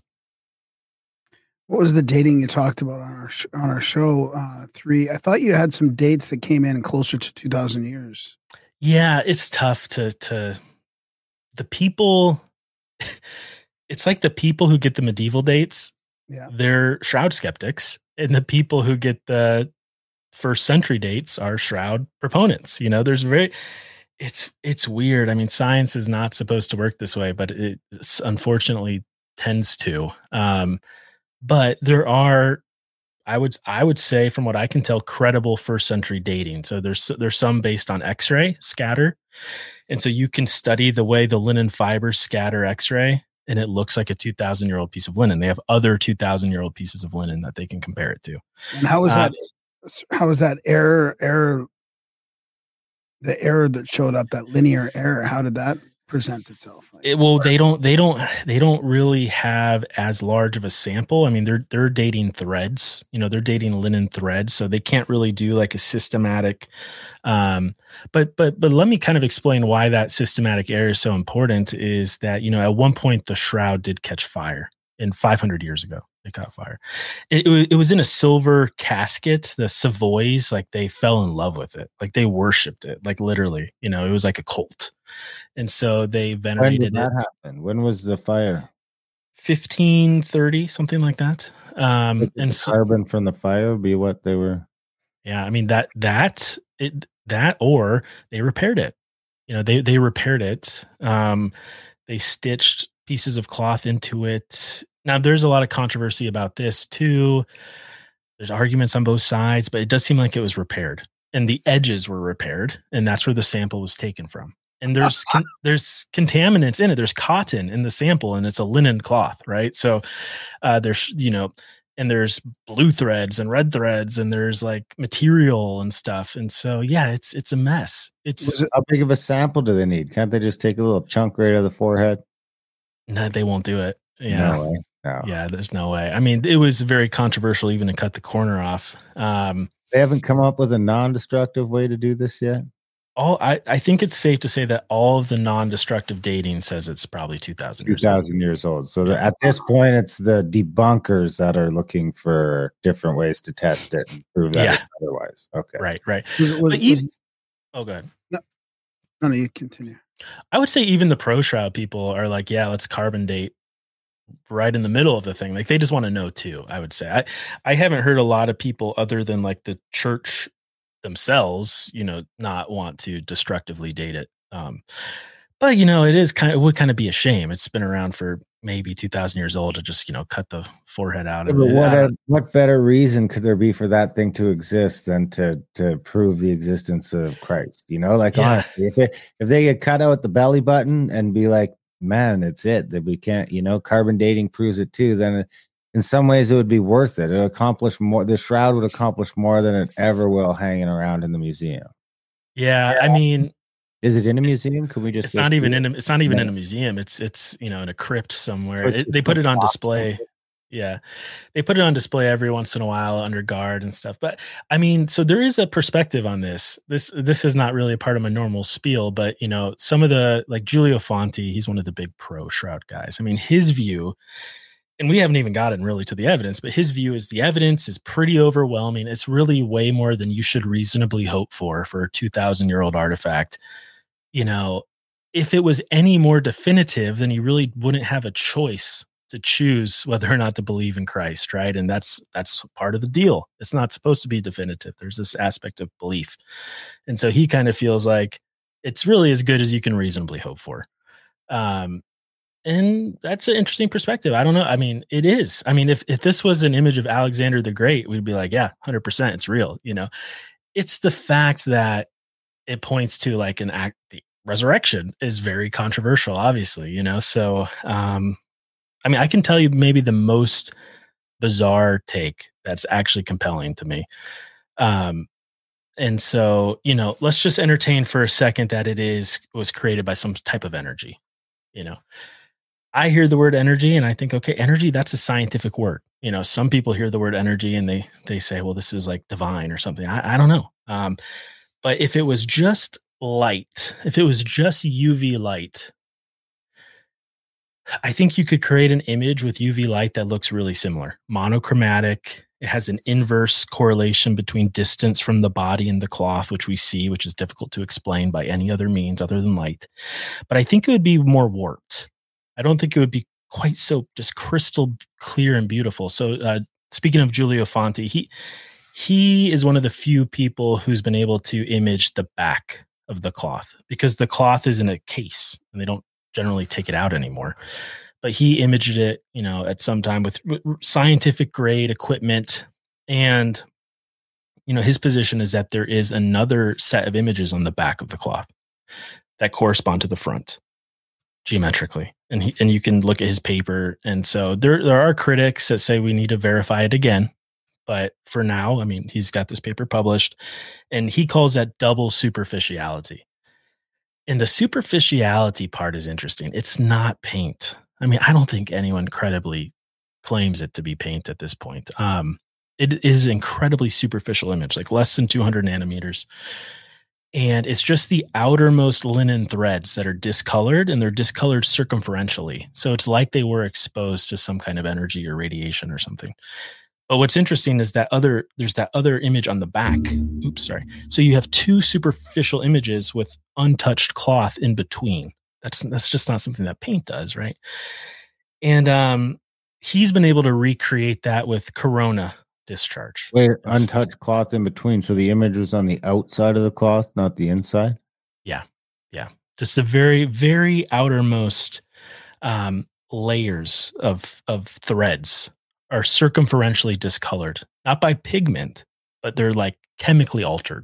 What was the dating you talked about on our, sh- on our show? Uh, three, I thought you had some dates that came in closer to two thousand years. Yeah, it's tough to, to the people... It's like the people who get the medieval dates, Yeah. they're shroud skeptics, and the people who get the first century dates are shroud proponents. You know, there's very, it's, it's weird. I mean, science is not supposed to work this way, but it unfortunately tends to. Um, but there are, I would, I would say from what I can tell, credible first century dating. So there's, there's some based on X-ray scatter. And so you can study the way the linen fibers scatter X-ray, and it looks like a two thousand year old piece of linen. They have other two thousand year old pieces of linen that they can compare it to. And how was Uh, that? How was that error? Error. The error that showed up, that linear error. How did that present itself? Like, It, well, they don't, they don't, they don't really have as large of a sample. I mean, they're, they're dating threads, you know, they're dating linen threads. So they can't really do like a systematic, um, but, but, but let me kind of explain why that systematic error is so important is that, you know, at one point the shroud did catch fire in five hundred years ago. It caught fire. It, it, it was in a silver casket. The Savoys, like they fell in love with it. Like they worshiped it, like literally, you know, it was like a cult. And so they When venerated did that it. happen? When was the fire? fifteen thirty, something like that. Um, Did and the so, carbon from the fire be what they were? yeah, I mean that, that, it, that, or they repaired it, you know, they, they repaired it. Um, they stitched pieces of cloth into it. Now there's a lot of controversy about this too. There's arguments on both sides, but it does seem like it was repaired and the edges were repaired. And that's where the sample was taken from. And there's, con- there's contaminants in it. There's cotton in the sample and it's a linen cloth. Right. So, uh, there's, you know, and there's blue threads and red threads and there's like material and stuff. And so, yeah, it's, it's a mess. It's How big of a sample do they need? Can't they just take a little chunk right out of the forehead? no, they won't do it. Yeah. No way. No. Yeah, there's no way. I mean, it was very controversial even to cut the corner off. Um, They haven't come up with a non-destructive way to do this yet. all I, I think it's safe to say that all of the non-destructive dating says it's probably two thousand Two years old. thousand years old. So the, at this point, it's the debunkers that are looking for different ways to test it and prove that Yeah. it's otherwise. Okay. Right, right. Was, was, But even, was- oh, go ahead. no, no, you continue. I would say even the pro shroud people are like, yeah, let's carbon date right in the middle of the thing. Like they just want to know too, I would say. I, I haven't heard a lot of people other than like the church themselves, you know, not want to destructively date it. Um, but you know, it is kind of, it would kind of be a shame. It's been around for maybe two thousand years old to just, you know, cut the forehead out Yeah, of but it. what I- a, what better reason could there be for that thing to exist than to to prove the existence of Christ? You know, like Yeah. honestly, if it, if they could cut out the belly button and be like, man, it's it that we can't, you know, carbon dating proves it too, then it, in some ways it would be worth it. It'll accomplish more. The shroud would accomplish more than it ever will hanging around in the museum. yeah. I mean, Is it in a museum? Could we just? it's not even in a, it's not even No. in a museum. It's, it's, you know, in a crypt somewhere. So it's It, just they put like it on box display. something. Yeah. They put it on display every once in a while under guard and stuff. But I mean, so there is a perspective on this. This this is not really a part of my normal spiel, but you know, some of the like Giulio Fonti, he's one of the big pro shroud guys. I mean, his view, and we haven't even gotten really to the evidence, but his view is the evidence is pretty overwhelming. It's really way more than you should reasonably hope for for a two thousand year old artifact. You know, if it was any more definitive, then you really wouldn't have a choice to choose whether or not to believe in Christ, right? And that's that's part of the deal. It's not supposed to be definitive. There's this aspect of belief. And so he kind of feels like it's really as good as you can reasonably hope for. Um, and that's an interesting perspective. I don't know. I mean, it is. I mean, if if this was an image of Alexander the Great, we'd be like, yeah, one hundred percent it's real, you know. It's the fact that it points to like an act, the resurrection is very controversial, obviously, you know. So um I mean, I can tell you maybe the most bizarre take that's actually compelling to me. Um, and so, you know, let's just entertain for a second that it is was created by some type of energy. You know, I hear the word energy and I think, okay, energy, that's a scientific word. You know, some people hear the word energy and they they say, well, this is like divine or something. I, I don't know. Um, but if it was just light, if it was just U V light, I think you could create an image with U V light that looks really similar. Monochromatic. It has an inverse correlation between distance from the body and the cloth, which we see, which is difficult to explain by any other means other than light. But I think it would be more warped. I don't think it would be quite so just crystal clear and beautiful. So uh, speaking of Giulio Fonti, he he is one of the few people who's been able to image the back of the cloth because the cloth is in a case and they don't generally take it out anymore. But he imaged it, you know, at some time with scientific grade equipment. And, you know, his position is that there is another set of images on the back of the cloth that correspond to the front geometrically. And he, and you can look at his paper. And so there, there are critics that say we need to verify it again. But for now, I mean, he's got this paper published and he calls that double superficiality. And the superficiality part is interesting. It's not paint. I mean, I don't think anyone credibly claims it to be paint at this point. Um, it is incredibly superficial image, like less than two hundred nanometers. And it's just the outermost linen threads that are discolored and they're discolored circumferentially. So it's like they were exposed to some kind of energy or radiation or something. But what's interesting is that other there's that other image on the back. Oops, sorry. So you have two superficial images with untouched cloth in between. That's that's just not something that paint does, right? And um, he's been able to recreate that with corona discharge. Wait, untouched cloth in between. So the image was on the outside of the cloth, not the inside? Yeah. Yeah. Just the very, very outermost um, layers of of threads are circumferentially discolored, not by pigment, but they're like chemically altered.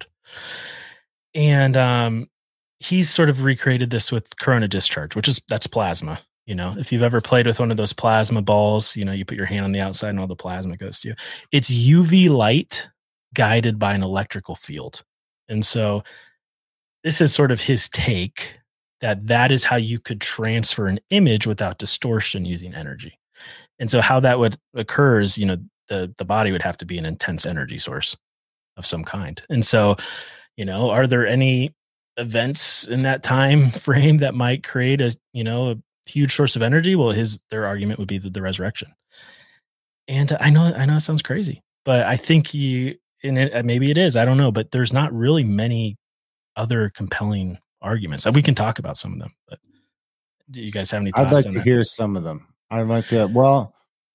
And um, he's sort of recreated this with corona discharge, which is that's plasma. You know, if you've ever played with one of those plasma balls, you know, you put your hand on the outside and all the plasma goes to you. It's U V light guided by an electrical field. And so this is sort of his take that that is how you could transfer an image without distortion using energy. And so how that would occur is, you know, the, the body would have to be an intense energy source of some kind. And so, you know, are there any events in that time frame that might create a, you know, a huge source of energy? Well, his, their argument would be the, the resurrection. And I know, I know it sounds crazy, but I think you, and it, maybe it is, I don't know, but there's not really many other compelling arguments. We can talk about some of them, but do you guys have any thoughts I'd like on to that? hear some of them. I'd like to. Well,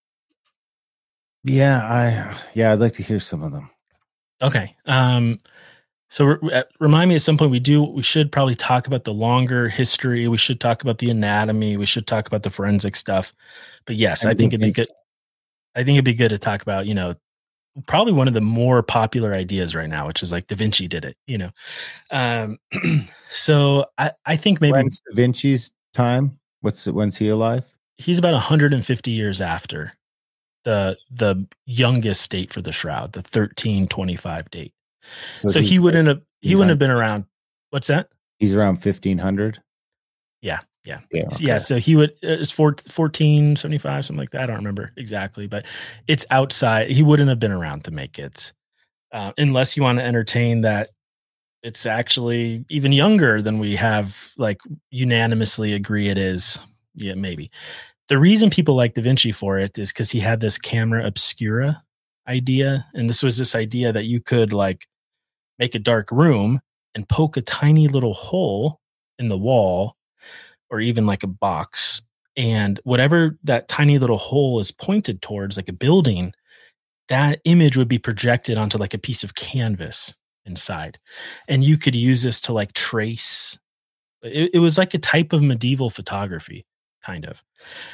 yeah, I yeah, I'd like to hear some of them. Okay. Um, so re- uh, remind me at some point we do we should probably talk about the longer history. We should talk about the anatomy. We should talk about the forensic stuff. But yes, I think it'd be good. I think it'd be good to talk about, you know, probably one of the more popular ideas right now, which is like Da Vinci did it, you know. Um, so I, I think maybe When's Da Vinci's time? What's when's he alive? he's about one hundred fifty years after the the youngest date for the shroud, the thirteen twenty-five date. So, he's he wouldn't have he wouldn't have fifteen hundred. been around. What's that? He's around fifteen hundred. Yeah, yeah, Yeah, yeah. okay. So he would it's four, fourteen seventy-five, something like that. I don't remember exactly, but it's outside. He wouldn't have been around to make it, uh, unless you want to entertain that it's actually even younger than we have like unanimously agree it is. Yeah, maybe. The reason people like Da Vinci for it is because he had this camera obscura idea, and this was this idea that you could like make a dark room and poke a tiny little hole in the wall or even like a box, and whatever that tiny little hole is pointed towards, like a building, that image would be projected onto like a piece of canvas inside, and you could use this to like trace. It, it was like a type of medieval photography, kind of.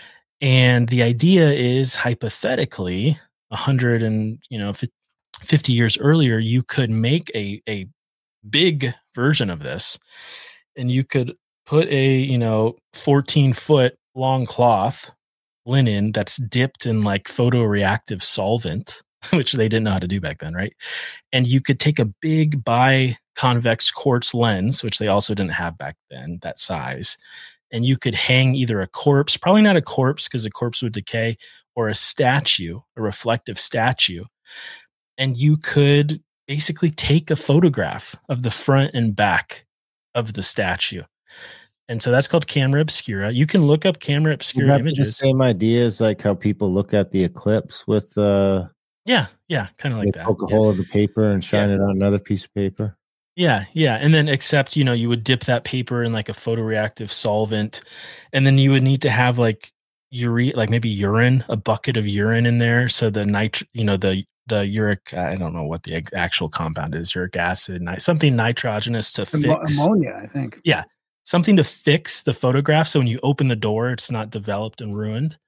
And the idea is hypothetically a hundred and you know fifty years earlier, you could make a a big version of this, and you could put a you know fourteen foot long cloth linen that's dipped in like photoreactive solvent, which they didn't know how to do back then, right? And you could take a big biconvex quartz lens, which they also didn't have back then, that size, and you could hang either a corpse, probably not a corpse because a corpse would decay, or a statue, a reflective statue. And you could basically take a photograph of the front and back of the statue. And so that's called camera obscura. You can look up camera obscura The images. same idea as like how people look at the eclipse with uh Yeah, yeah, kind of like they that. poke a Yeah. hole of the paper and shine Yeah. it on another piece of paper. Yeah, yeah. And then except, you know, you would dip that paper in like a photoreactive solvent, and then you would need to have like ure like maybe urine, a bucket of urine in there. So the nit you know, the the uric, I don't know what the ex- actual compound is, uric acid, ni- something nitrogenous to Ammo- fix ammonia, I think. Yeah. Something to fix the photograph. So when you open the door, it's not developed and ruined.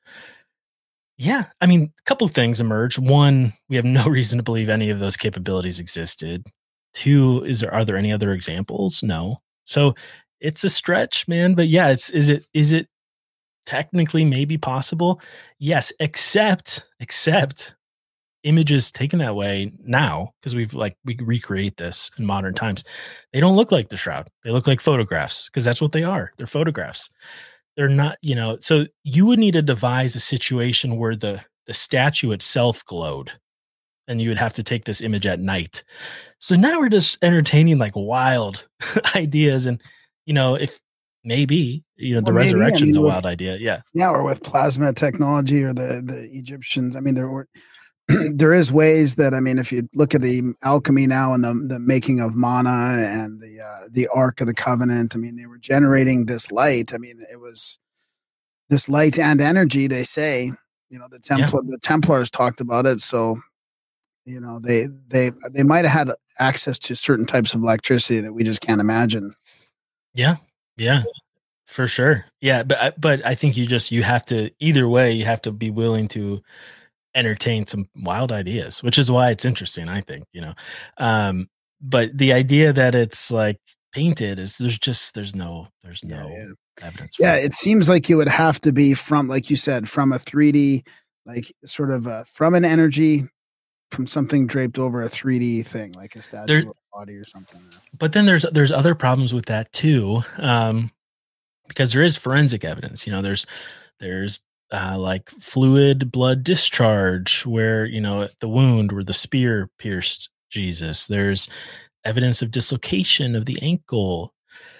Yeah. I mean, a couple of things emerged. One, we have no reason to believe any of those capabilities existed. Two, is there, are there any other examples? No. So it's a stretch, man. But yeah, it's, is it, is it technically maybe possible? Yes. Except, except images taken that way now, because we've like, we recreate this in modern times. They don't look like the shroud. They look like photographs, because that's what they are. They're photographs. They're not, you know, so you would need to devise a situation where the, the statue itself glowed, and you would have to take this image at night. So now we're just entertaining like wild ideas. And, you know, if maybe, you know, the Well, maybe, I resurrection's mean, a with- wild idea. Yeah. Yeah, or with plasma technology, or the the Egyptians. I mean, there were there is ways that, I mean, if you look at the alchemy now and the the making of mana and the uh, the Ark of the Covenant, I mean, they were generating this light. I mean, it was this light and energy. They say, you know, the Templar the Templars talked about it. So, you know, they they they might have had access to certain types of electricity that we just can't imagine. Yeah. Yeah. For sure. Yeah. But, I- but I think you just, you have to, either way, you have to be willing to entertain some wild ideas, which is why it's interesting, I think, you know. Um, but the idea that it's like painted is there's just, there's no, there's no Yeah, yeah. evidence. for Yeah, it. it seems like it would have to be from, like you said, from a three D, like sort of a, from an energy, from something draped over a three D thing, like a statue There- or a body or something. But then there's there's other problems with that too, um, because there is forensic evidence. You know, there's there's uh, like fluid blood discharge where, you know, at the wound where the spear pierced Jesus. There's evidence of dislocation of the ankle.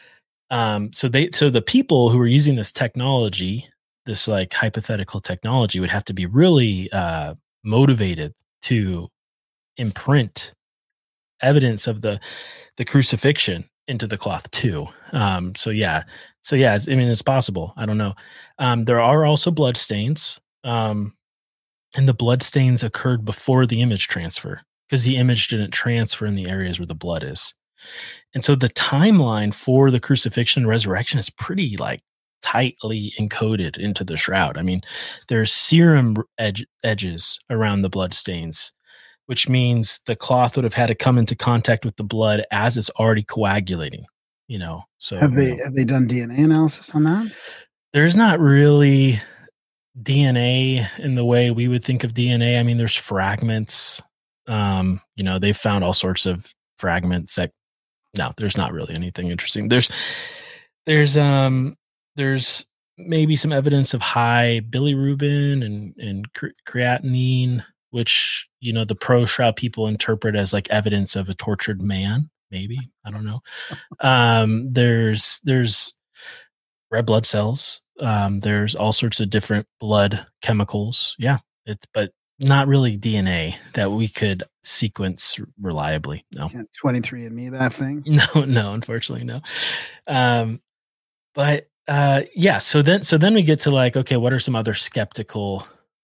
Um, so they so the people who are using this technology, this like hypothetical technology, would have to be really uh, motivated to imprint evidence of the the crucifixion into the cloth too. Um, so yeah, So yeah, it's, I mean, it's possible. I don't know. Um, there are also blood stains, um, and the blood stains occurred before the image transfer because the image didn't transfer in the areas where the blood is. And so the timeline for the crucifixion and resurrection is pretty like tightly encoded into the shroud. I mean, there's serum edge, edges around the blood stains, which means the cloth would have had to come into contact with the blood as it's already coagulating, you know. So Have they you know, have they done D N A analysis on that? there's not really D N A in the way we would think of D N A. I mean, there's fragments. Um, you know, they've found all sorts of fragments that no, there's not really anything interesting. There's there's um there's maybe some evidence of high bilirubin and and cre- creatinine, which, you know, the pro shroud people interpret as like evidence of a tortured man. Maybe, I don't know. Um, there's there's red blood cells. Um, there's all sorts of different blood chemicals. Yeah, it's but not really D N A that we could sequence reliably. No, Can't twenty-three and me that thing. no, no. Unfortunately, no. Um, but uh, yeah. So then, so then we get to like, okay, what are some other skeptical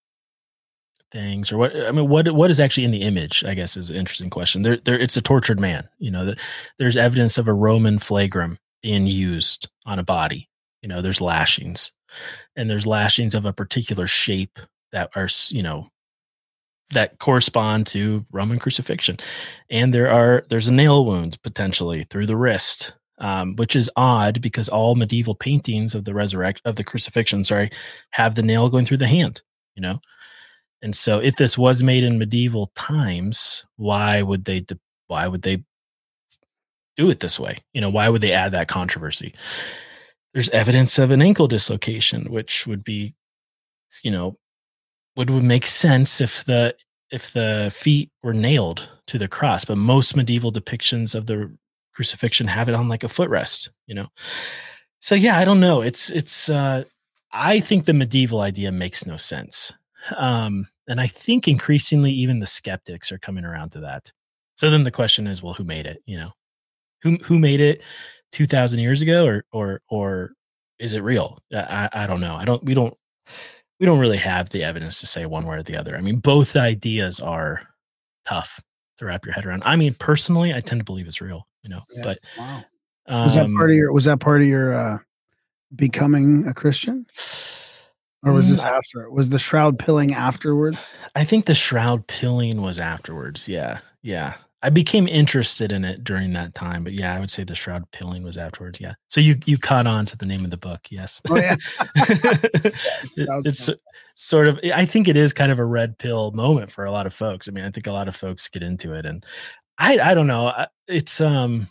things, or what? I mean, what what is actually in the image? I guess is an interesting question. There, there. It's a tortured man. You know, that there's evidence of a Roman flagrum being used on a body. You know, there's lashings, and there's lashings of a particular shape that are, you know, that correspond to Roman crucifixion. And there are there's a nail wound potentially through the wrist, um, which is odd because all medieval paintings of the resurrect of the crucifixion, sorry, have the nail going through the hand. You know, and so if this was made in medieval times, why would they why would they do it this way? You know, why would they add that controversy? There's evidence of an ankle dislocation, which would be, you know, would would make sense if the if the feet were nailed to the cross, but most medieval depictions of the crucifixion have it on like a footrest, you know. So yeah, I don't know. It's it's. Uh, I think the medieval idea makes no sense, um, and I think increasingly even the skeptics are coming around to that. So then the question is, well, who made it? You know, who who made it two thousand years ago, or or or is it real? I I don't know. I don't. We don't. We don't really have the evidence to say one way or the other. I mean, both ideas are tough to wrap your head around. I mean, personally, I tend to believe it's real, you know, Yeah. but Wow. um, Was that part of your was that part of your uh becoming a Christian? Or was this Mm, I- after? Was the shroud pilling afterwards? I think the shroud pilling was afterwards. Yeah. Yeah. I became interested in it during that time, but yeah, I would say the shroud pilling was afterwards. Yeah. So you, you caught on to the name of the book. Yes. Oh yeah. It- shroud it's pilling. sort of, I think it is kind of a red pill moment for a lot of folks. I mean, I think a lot of folks get into it, and I, I don't know. I- It's, um,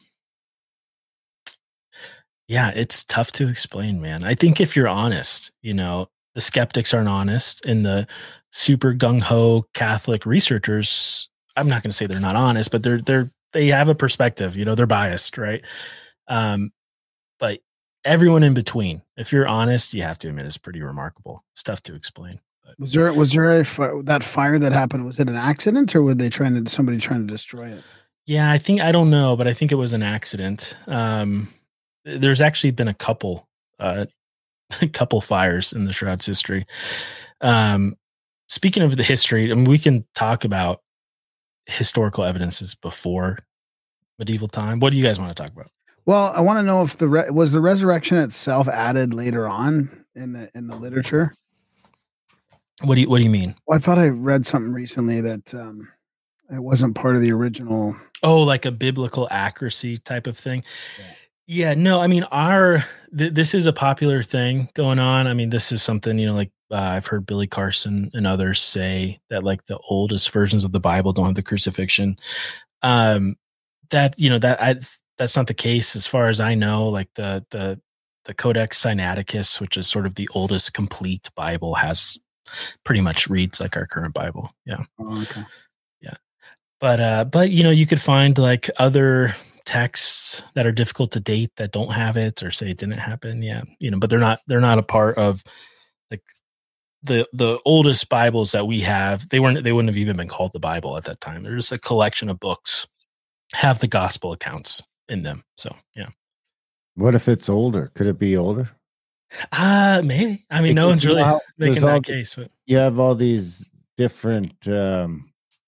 yeah, it's tough to explain, man. I think if you're honest, you know, the skeptics aren't honest, and the super gung ho Catholic researchers, I'm not going to say they're not honest, but they're they're they have a perspective. You know, they're biased, right? Um, but everyone in between, if you're honest, you have to admit it's pretty remarkable. It's tough to explain. But Was there was there a fi- that fire that happened? Was it an accident, or were they trying to somebody trying to destroy it? yeah, I think I don't know, but I think it was an accident. Um, there's actually been a couple, uh, a couple fires in the Shroud's history. Um, speaking of the history, I mean, we can talk about historical evidences before medieval time. What do you guys want to talk about? Well, I want to know if the re- was the resurrection itself added later on in the in the literature. What do you What do you mean? Well, I thought I read something recently that um, it wasn't part of the original. Oh, like a biblical accuracy type of thing. Yeah. Yeah, no, I mean, our th- this is a popular thing going on. I mean, this is something, you know, like uh, I've heard Billy Carson and others say that like the oldest versions of the Bible don't have the crucifixion. Um, that you know that I that's not the case as far as I know. Like the the the Codex Sinaiticus, which is sort of the oldest complete Bible, has pretty much reads like our current Bible. Yeah. Oh, okay. But uh, but you know, you could find like other texts that are difficult to date that don't have it or say it didn't happen. Yeah, you know, but they're not they're not a part of like the the oldest Bibles that we have. They weren't they wouldn't have even been called the Bible at that time. They're just a collection of books, have the gospel accounts in them. So yeah. What if it's older? Could it be older? Uh maybe. I mean, no Because one's you know really how making there's all that the- case, but You have all these different um,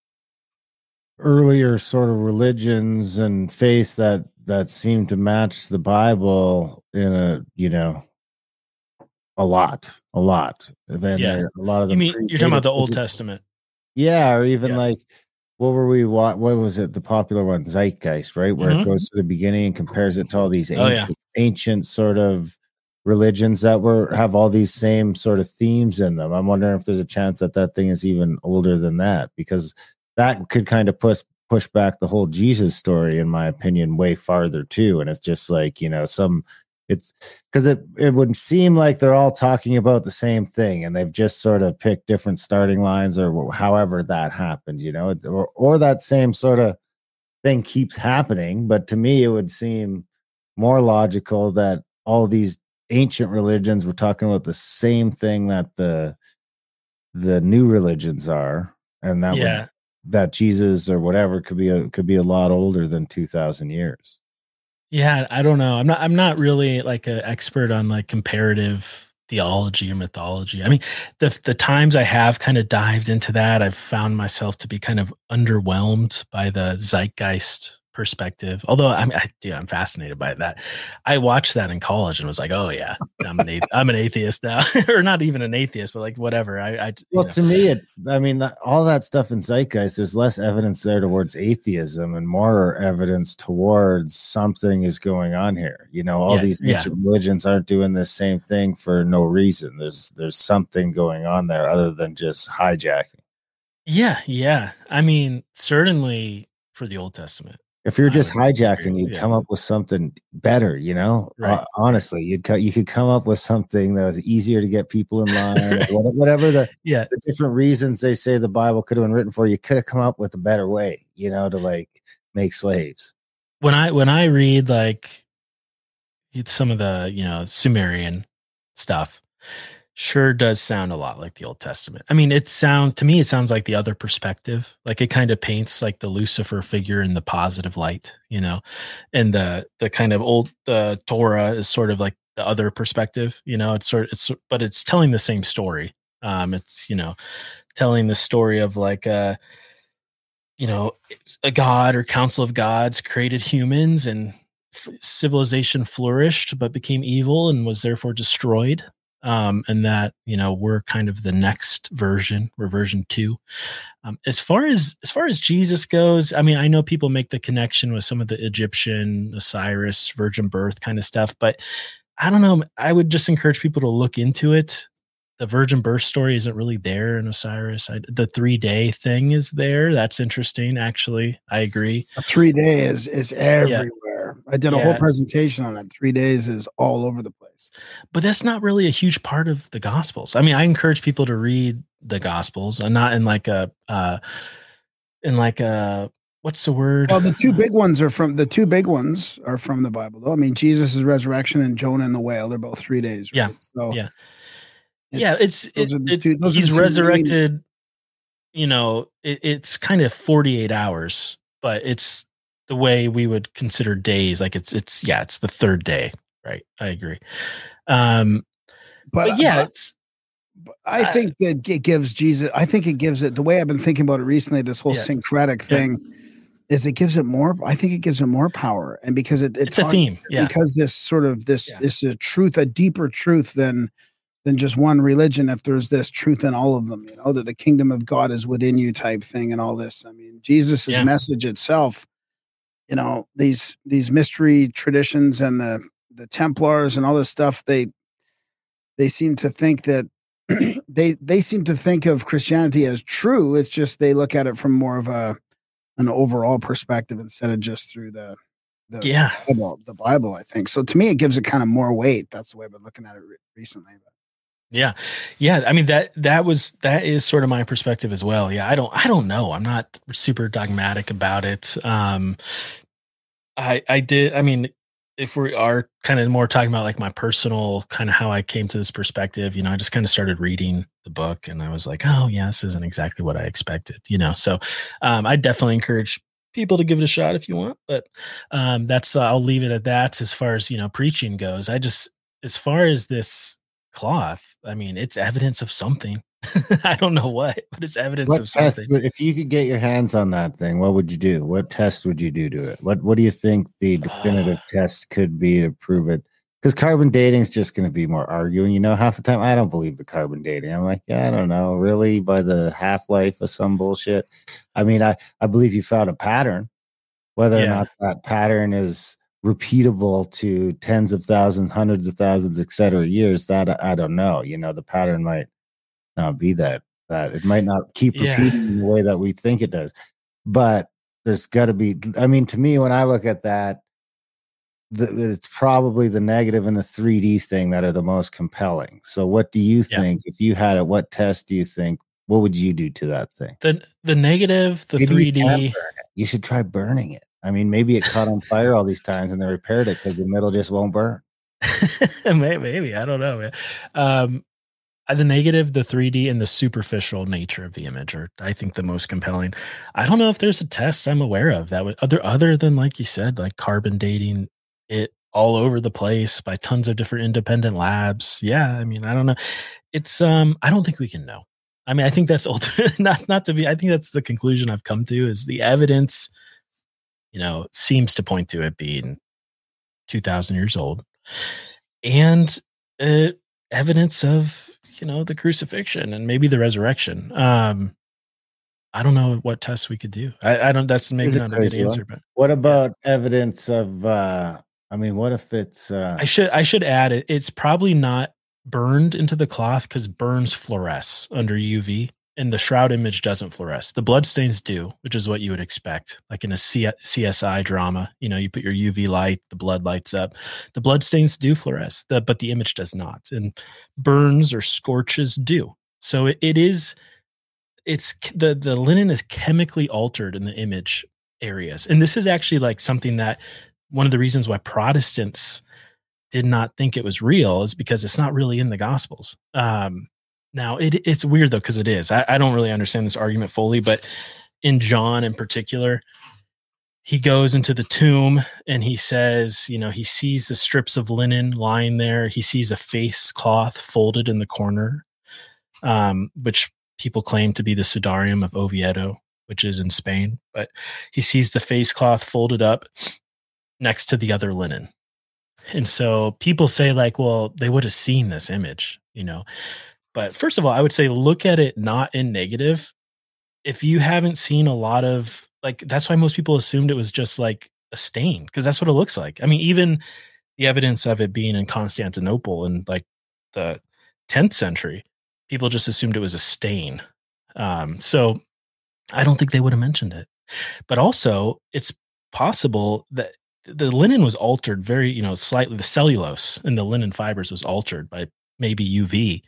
earlier sort of religions and faiths that that seem to match the Bible in a you know a lot, a lot. And Yeah. they're- a lot of you them. mean you're talking about the predated Old physical- Testament. Yeah, or even Yeah. like what were we? What, what was it? The popular one, Zeitgeist, right? Where Mhm. it goes to the beginning and compares it to all these Oh, yeah. ancient, ancient sort of religions that were have all these same sort of themes in them. I'm wondering if there's a chance that that thing is even older than that, because that could kind of push push back the whole Jesus story, in my opinion, way farther too. And it's just like you know some. It's because it, it would seem like they're all talking about the same thing and they've just sort of picked different starting lines or however that happened, you know, or, or that same sort of thing keeps happening. But to me, it would seem more logical that all these ancient religions were talking about the same thing that the the new religions are. And that Yeah. would, that Jesus or whatever could be a, could be a lot older than two thousand years. Yeah, I don't know. I'm not I'm not really like an expert on like comparative theology or mythology. I mean, the the times I have kind of dived into that, I've found myself to be kind of underwhelmed by the zeitgeist perspective. Although I'm I, dude, I'm fascinated by that. I watched that in college and was like, oh yeah, I'm an athe- I'm an atheist now, or not even an atheist, but like whatever. I, I you Well, know. to me, it's, I mean, that, all that stuff in Zeitgeist, there's less evidence there towards atheism and more evidence towards something is going on here. You know, all Yeah, these yeah. ancient religions aren't doing the same thing for no reason. There's, there's something going on there other than just hijacking. Yeah, yeah. I mean, certainly for the Old Testament. If you're I just would agree, hijacking, you'd yeah. come up with something better, you know. Right. Uh, honestly, you'd co- you could come up with something that was easier to get people in line, or what- whatever the Yeah. the different reasons they say the Bible could have been written for. You could have come up with a better way, you know, to like make slaves. When I when I read like some of the, you know, Sumerian stuff, sure does sound a lot like the Old Testament. I mean, it sounds to me, it sounds like the other perspective. Like it kind of paints like the Lucifer figure in the positive light, you know, and the the kind of old the Torah is sort of like the other perspective, you know. It's sort of, it's but it's telling the same story. Um, it's you know, telling the story of like a you know a god or council of gods created humans and f- civilization flourished but became evil and was therefore destroyed. Um, and that, you know, we're kind of the next version, we're version two. Um, as far as, as far as Jesus goes, I mean, I know people make the connection with some of the Egyptian, Osiris, virgin birth kind of stuff, but I don't know. I would just encourage people to look into it. The virgin birth story isn't really there in Osiris. I, the three day thing is there. That's interesting. Actually, I agree. A three day is is everywhere. I did a Yeah. whole presentation on it. Three days is all over the place. But that's not really a huge part of the Gospels. I mean, I encourage people to read the Gospels and not in like a, uh, in like a, what's the word? Well, the two big ones are from the two big ones are from the Bible, though. I mean, Jesus' resurrection and Jonah and the whale. They're both three days. Right? Yeah. So Yeah. yeah, it's, those it, are the it's two- those are he's the two main- resurrected, you know, it, it's kind of forty-eight hours, but it's the way we would consider days. Like it's, it's, yeah, it's the third day. Right. I agree. Um, But, but yeah, but it's, I I- think that it gives Jesus. I think it gives it the way I've been thinking about it recently. This whole Yeah. syncretic Yeah. thing is it gives it more. I think it gives it more power, and because it, it it's a talks- theme. Yeah. because this sort of this Yeah. is a truth, a deeper truth than than just one religion. If there's this truth in all of them, you know, that the kingdom of God is within you, type thing, and all this. I mean, Jesus's Yeah. message itself. You know, these these mystery traditions and the the Templars and all this stuff. They they seem to think that they they seem to think of Christianity as true. It's just they look at it from more of a an overall perspective instead of just through the the Yeah. Bible. The Bible, I think. So to me, it gives it kind of more weight. That's the way I've been looking at it re- recently. But Yeah. Yeah. I mean, that, that was, that is sort of my perspective as well. Yeah. I don't, I don't know. I'm not super dogmatic about it. Um, I, I did, I mean, if we are kind of more talking about like my personal kind of how I came to this perspective, you know, I just kind of started reading the book and I was like, oh yeah, this isn't exactly what I expected, you know? So, um, I definitely encourage people to give it a shot if you want, but um, that's uh, I'll leave it at that as far as you know preaching goes. I just as far as this cloth, I mean, it's evidence of something. I don't know what, but it's evidence What of test something. would, if you could get your hands on that thing, what would you do? What test would you do to it? What What do you think the definitive test could be to prove it? Because carbon dating is just going to be more arguing. You know, half the time I don't believe the carbon dating. I'm like, yeah, I don't know, really, by the half life of some bullshit. I mean, I I believe you found a pattern. Whether or Yeah. not that pattern is repeatable to tens of thousands, hundreds of thousands, et cetera, years, that I don't know. You know, the pattern might not be that that it might not keep Yeah. repeating in the way that we think it does. But there's got to be. I mean, to me, when I look at that, the, it's probably the negative and the three D thing that are the most compelling. So, what do you Yeah. think? If you had it, what test do you think? What would you do to that thing? The the negative, the Maybe three you can burn D. it. You should try burning it. I mean, maybe it caught on fire all these times and they repaired it because the metal just won't burn. maybe, maybe I don't know. Man. Um, uh, the negative, the three D, and the superficial nature of the image are, I think, the most compelling. I don't know if there's a test I'm aware of that would other other than like you said, like carbon dating it all over the place by tons of different independent labs. Yeah, I mean, I don't know. It's um, I don't think we can know. I mean, I think that's ultimate, not not to be. I think that's the conclusion I've come to is the evidence, you know, seems to point to it being two thousand years old, and uh, evidence of you know the crucifixion and maybe the resurrection. Um, I don't know what tests we could do. I, I don't. That's maybe It's a not a good crazy one. answer, but What about evidence of? uh I mean, what if it's? uh I should I should add it. It's probably not burned into the cloth because burns fluoresce under U V, and the shroud image doesn't fluoresce. The bloodstains do, which is what you would expect, like in a C- CSI drama. You know, you put your U V light, the blood lights up. The bloodstains do fluoresce, the, but the image does not. And burns or scorches do. So it, it is. It's the the linen is chemically altered in the image areas, and this is actually like something that one of the reasons why Protestants did not think it was real is because it's not really in the Gospels. Um, now it it's weird though because it is. I, I don't really understand this argument fully, but in John in particular, he goes into the tomb and he says, you know, he sees the strips of linen lying there. He sees a face cloth folded in the corner, um, which people claim to be the Sudarium of Oviedo, which is in Spain. But he sees the face cloth folded up next to the other linen. And so people say like, well, they would have seen this image, you know. But first of all, I would say look at it not in negative. If you haven't seen a lot of like, that's why most people assumed it was just like a stain because that's what it looks like. I mean, even the evidence of it being in Constantinople in like the tenth century, people just assumed it was a stain. Um, so I don't think they would have mentioned it. But also, it's possible that the linen was altered very, you know, slightly. The cellulose in the linen fibers was altered by maybe U V.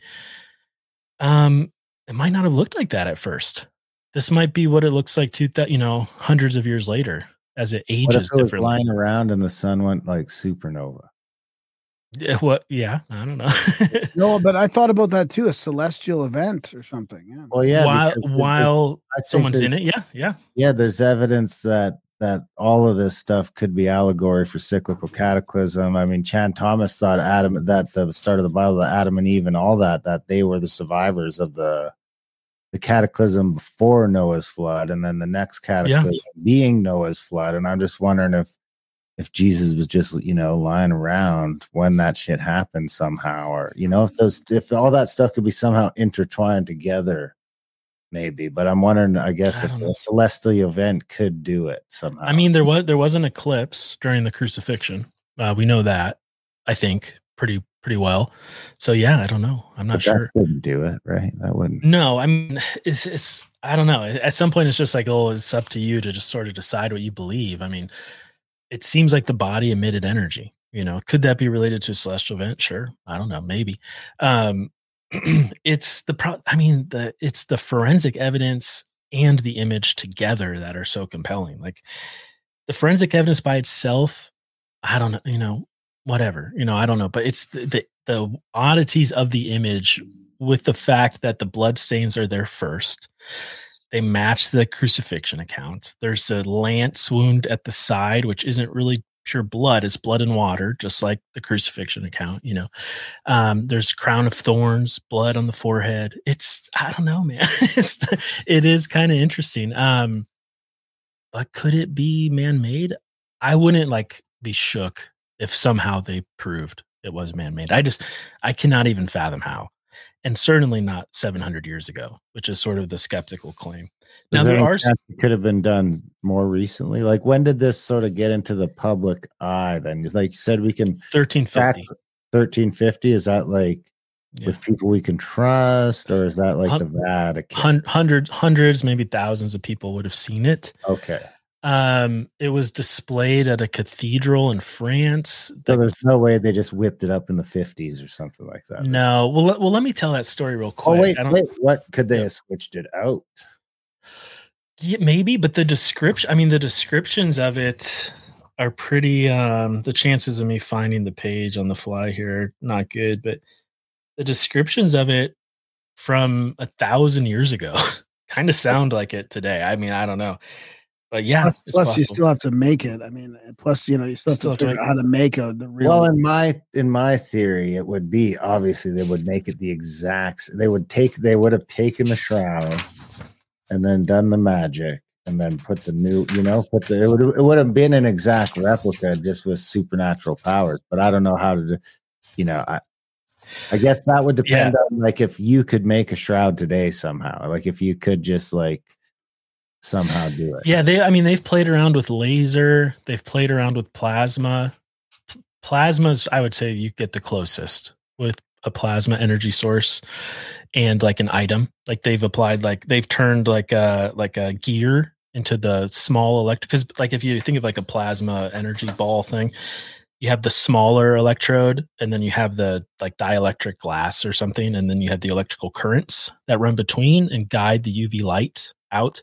Um, it might not have looked like that at first. This might be what it looks like to that, you know, hundreds of years later as it What if ages it was differently. lying around and the sun went like supernova? Yeah, what? Yeah, I don't know. No, but I thought about that too, a celestial event or something. Yeah. Well, yeah, while because there's- while I think someone's in there's- it, yeah, yeah. yeah, there's evidence that that all of this stuff could be allegory for cyclical cataclysm. I mean, Chan Thomas thought Adam that the start of the Bible, that Adam and Eve and all that, that they were the survivors of the the cataclysm before Noah's flood, and then the next cataclysm being Noah's flood. And I'm just wondering if if Jesus was just, you know, lying around when that shit happened somehow, or, you know, if those, if all that stuff could be somehow intertwined together, maybe. But I'm wondering, I guess, I if don't a know. celestial event could do it somehow. I mean, there was there was an eclipse during the crucifixion. Uh, we know that, I think, pretty pretty well. So yeah, I don't know. I'm not but sure. that wouldn't do it, right? That wouldn't. No, I mean, it's it's I don't know. At some point, it's just like, oh, it's up to you to just sort of decide what you believe. I mean, it seems like the body emitted energy. You know, could that be related to a celestial event? Sure, I don't know, maybe. Um, it's the pro. I mean, the it's the forensic evidence and the image together that are so compelling. Like the forensic evidence by itself, I don't know. You know, whatever. You know, I don't know. But it's the the, the oddities of the image with the fact that the blood stains are there first. They match the crucifixion account. There's a lance wound at the side, which isn't really pure blood. It's blood and water, just like the crucifixion account, you know. Um, there's crown of thorns, blood on the forehead. It's, I don't know, man. it's, it is kind of interesting. Um, but could it be man-made? I wouldn't like be shook if somehow they proved it was man-made. I just, I cannot even fathom how. And certainly not seven hundred years ago, which is sort of the skeptical claim. Now, Is there there any are chance it could have been done more recently? Like, when did this sort of get into the public eye then? Like you said, we can thirteen fifty. thirteen fifty. Is that like Yeah. with people we can trust, or is that like Hun- the Vatican? Hun- hundred, hundreds, maybe thousands of people would have seen it. Okay. Um, it was displayed at a cathedral in France. So there's no way they just whipped it up in the fifties or something like that. No, well, let, well, let me tell that story real Oh, quick. wait, I don't, wait. What could they Yeah. have switched it out? Yeah, maybe, but the description, I mean, the descriptions of it are pretty, um, the chances of me finding the page on the fly here are not good, but the descriptions of it from a thousand years ago kind of sound like it today. I mean, I don't know, but yeah, Plus, it's plus you possible. still have to make it. I mean, plus you know you still have Still to have to figure make out how to make a the real. Well, in my in my theory, it would be obviously they would make it the exact. They would take they would have taken the shroud and then done the magic and then put the new, you know, put the it would it would have been an exact replica just with supernatural powers. But I don't know how to, do, you know, I I guess that would depend on like if you could make a shroud today somehow, like if you could just like somehow do it. Yeah, they. I mean, they've played around with laser. They've played around with plasma. P- Plasma's, I would say, you get the closest with a plasma energy source and like an item. Like they've applied, like they've turned like a like a gear into the small electric. Because like if you think of like a plasma energy ball thing, you have the smaller electrode, and then you have the like dielectric glass or something, and then you have the electrical currents that run between and guide the U V light out.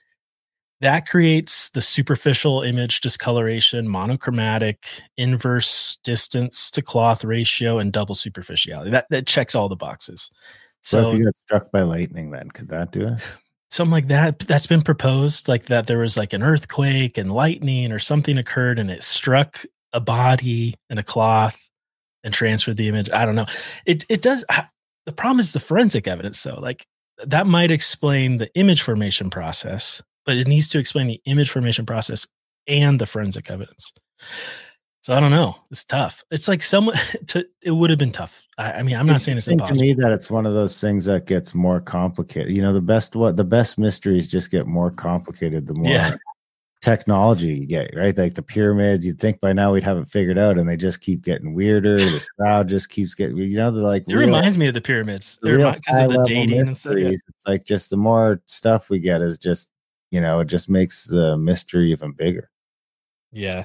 That creates the superficial image discoloration, monochromatic, inverse distance to cloth ratio, and double superficiality. That that checks all the boxes. So So if you got struck by lightning, then could that do it? something like that, that's been proposed, like that there was like an earthquake and lightning or something occurred and it struck a body and a cloth and transferred the image. I don't know. It it does. The problem is the forensic evidence, though. Like that might explain the image formation process, but it needs to explain the image formation process and the forensic evidence. So I don't know. It's tough. It's like someone to, it would have been tough. I, I mean, I'm not saying it's seems impossible. to me that it's one of those things that gets more complicated. You know, the best what the best mysteries just get more complicated the more Yeah. technology you get, right? Like the pyramids, you'd think by now we'd have it figured out, and they just keep getting weirder. The crowd just keeps getting, you know, they're like It real- reminds me of the pyramids. the They're real because of the high-level dating and stuff. Yeah. mysteries. It's like just the more stuff we get is just, you know, it just makes the mystery even bigger. Yeah.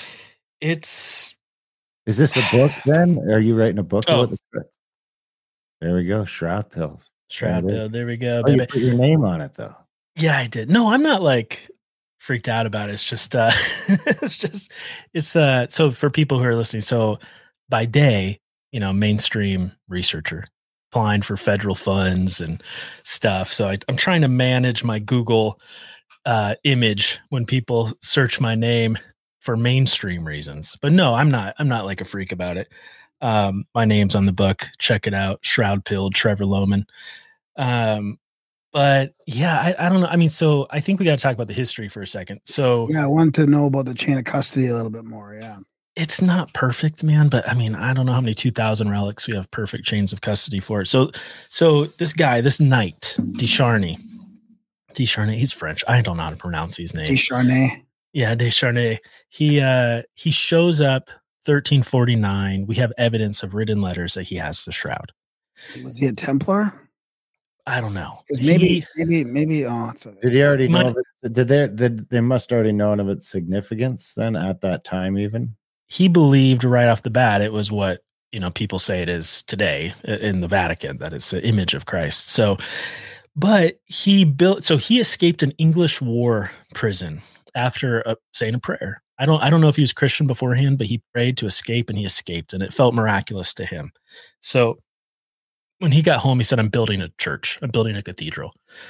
It's Is this a book then? Are you writing a book Oh. about the There we go, Shroud Pills. Shroud There it is. Bill. There we go, Oh, you baby. put your name on it though. Yeah, I did. No, I'm not like freaked out about it. It's just uh it's just it's uh so for people who are listening, so by day, you know, mainstream researcher applying for federal funds and stuff. So I, I'm trying to manage my Google uh image when people search my name for mainstream reasons. But no, I'm not I'm not like a freak about it. Um my name's on the book. Check it out. Shroud Pill, Trevor Lohman. Um But yeah, I, I don't know. I mean, so I think we got to talk about the history for a second. So Yeah, I want to know about the chain of custody a little bit more. Yeah. it's not perfect, man. But I mean, I don't know how many two thousand relics we have perfect chains of custody for. So, so this guy, this knight, Descharnay, Descharnay, he's French. I don't know how to pronounce his name. Descharnay. Yeah, Descharnay. He uh he shows up thirteen forty-nine. We have evidence of written letters that he has the shroud. Was he a Templar? I don't know. Because maybe, He- maybe, maybe. Oh, it's a, Did he already know Might- of it? Did they did they must already known of its significance then at that time even? he believed right off the bat it was what, you know, people say it is today in the Vatican, that it's an image of Christ. So, but he built, so he escaped an English war prison after uh, saying a prayer. I don't, I don't know if he was Christian beforehand, but he prayed to escape and he escaped, and it felt miraculous to him. So when he got home, he said, I'm building a church. I'm building a cathedral.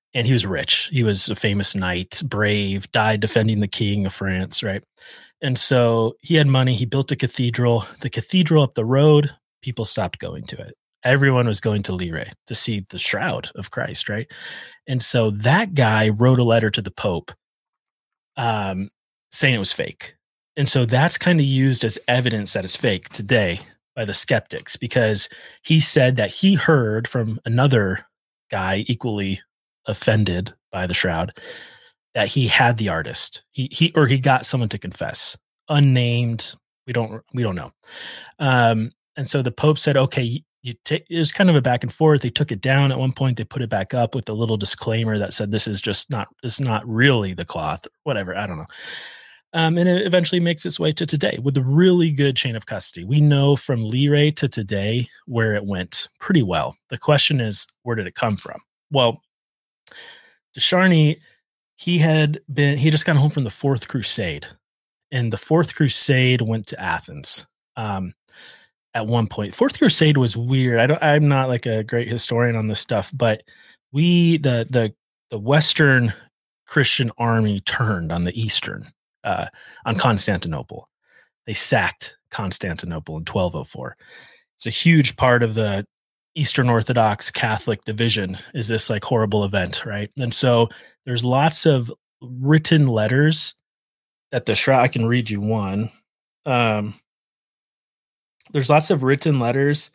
and he was rich. He was a famous knight, brave, died defending the king of France, right? And so he had money. He built a cathedral. The cathedral up the road, people stopped going to it. Everyone was going to Lire to see the shroud of Christ, right? And so that guy wrote a letter to the Pope um, saying it was fake. And so that's kind of used as evidence that it's fake today by the skeptics, because he said that he heard from another guy equally offended by the shroud that he had the artist. He he or he got someone to confess, unnamed. We don't we don't know. Um, and so the Pope said, "Okay, you take." It was kind of a back and forth. They took it down at one point. They put it back up with a little disclaimer that said, "This is just not. It's not really the cloth." Whatever. I don't know. Um, and it eventually makes its way to today with a really good chain of custody. We know from Lire to today where it went pretty well. The question is, where did it come from? Well, de Charny, he had been, he just got home from the Fourth Crusade, and the Fourth Crusade went to Athens. Um, at one point, Fourth Crusade was weird. I don't, I'm not like a great historian on this stuff, but we, the, the, the Western Christian army turned on the Eastern. Uh, on Constantinople. They sacked Constantinople in twelve oh four. It's a huge part of the Eastern Orthodox Catholic division, is this like horrible event, right? And so there's lots of written letters that the shroud, I can read you one. Um, there's lots of written letters.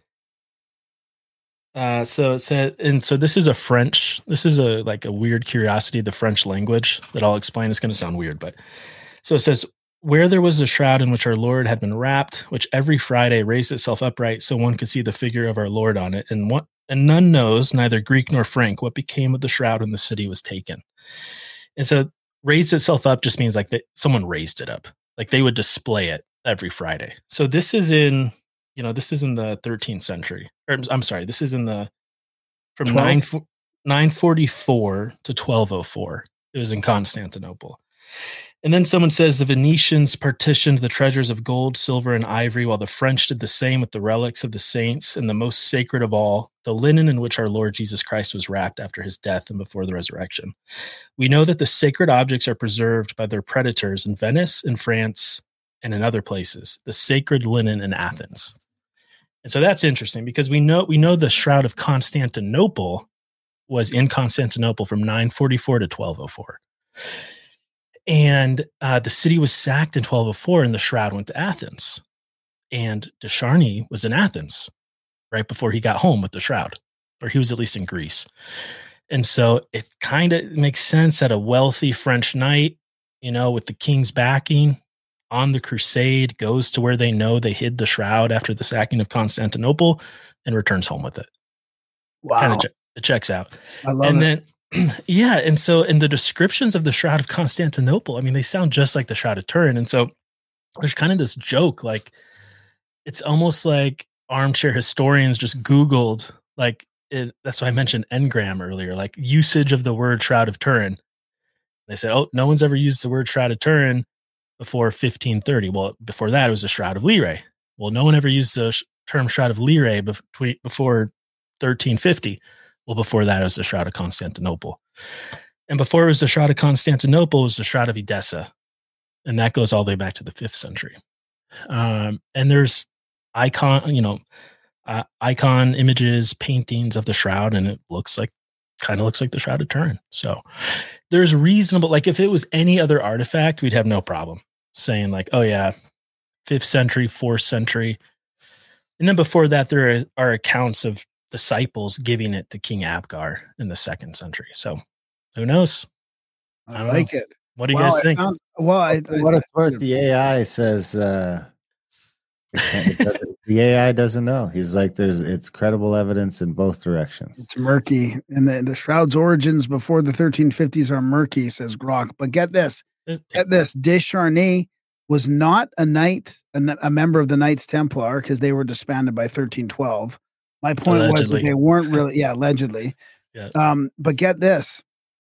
Uh, so it said, and so this is a French, this is a like a weird curiosity, the French language that I'll explain. It's going to sound weird, but so it says, where there was a shroud in which our Lord had been wrapped, which every Friday raised itself upright so one could see the figure of our Lord on it. And what, and none knows, neither Greek nor Frank, what became of the shroud when the city was taken. And so raised itself up just means like that someone raised it up. Like they would display it every Friday. So this is in, you know, this is in the thirteenth century. Or, I'm sorry, this is in the, from nine forty-four to twelve oh four. It was in Constantinople. And then someone says the Venetians partitioned the treasures of gold, silver, and ivory, while the French did the same with the relics of the saints, and the most sacred of all, the linen in which our Lord Jesus Christ was wrapped after his death and before the resurrection. We know that the sacred objects are preserved by their predators in Venice, in France, and in other places, the sacred linen in Athens. And so that's interesting because we know we know the Shroud of Constantinople was in Constantinople from nine forty-four to twelve oh four. And uh, the city was sacked in twelve oh four, and the shroud went to Athens. And de Charny was in Athens right before he got home with the shroud, or he was at least in Greece. And so it kind of makes sense that a wealthy French knight, you know, with the king's backing on the crusade, goes to where they know they hid the shroud after the sacking of Constantinople and returns home with it. Wow. Kind of che- it checks out. I love and it. then yeah, and so in the descriptions of the Shroud of Constantinople, I mean, they sound just like the Shroud of Turin. And so there's kind of this joke, like it's almost like armchair historians just Googled, like it, that's why I mentioned engram earlier, like usage of the word Shroud of Turin. They said, oh, no one's ever used the word Shroud of Turin before fifteen thirty. Well, before that, it was the Shroud of Lire. Well, no one ever used the sh- term Shroud of Lire bef- before thirteen fifty. Well, before that, it was the Shroud of Constantinople. And before it was the Shroud of Constantinople, it was the Shroud of Edessa. And that goes all the way back to the fifth century. Um, and there's icon, you know, uh, icon images, paintings of the shroud, and it looks like, kind of looks like the Shroud of Turin. So there's reasonable, like if it was any other artifact, we'd have no problem saying like, oh yeah, fifth century, fourth century. And then before that, there are, are accounts of disciples giving it to King Abgar in the second century. So who knows? I, I don't like know. it. What do you Wow, guys I think? found- well, I, For what it's worth, the A I says uh, it can't- it doesn't- the A I doesn't know. He's like, there's it's credible evidence in both directions. It's murky, and the, the shroud's origins before the thirteen fifties are murky, says Grok. But get this, get this: de Charny was not a knight, a, a member of the Knights Templar, because they were disbanded by thirteen twelve. My point was Allegedly. that they weren't really, yeah, allegedly. Yeah. Um, but get this: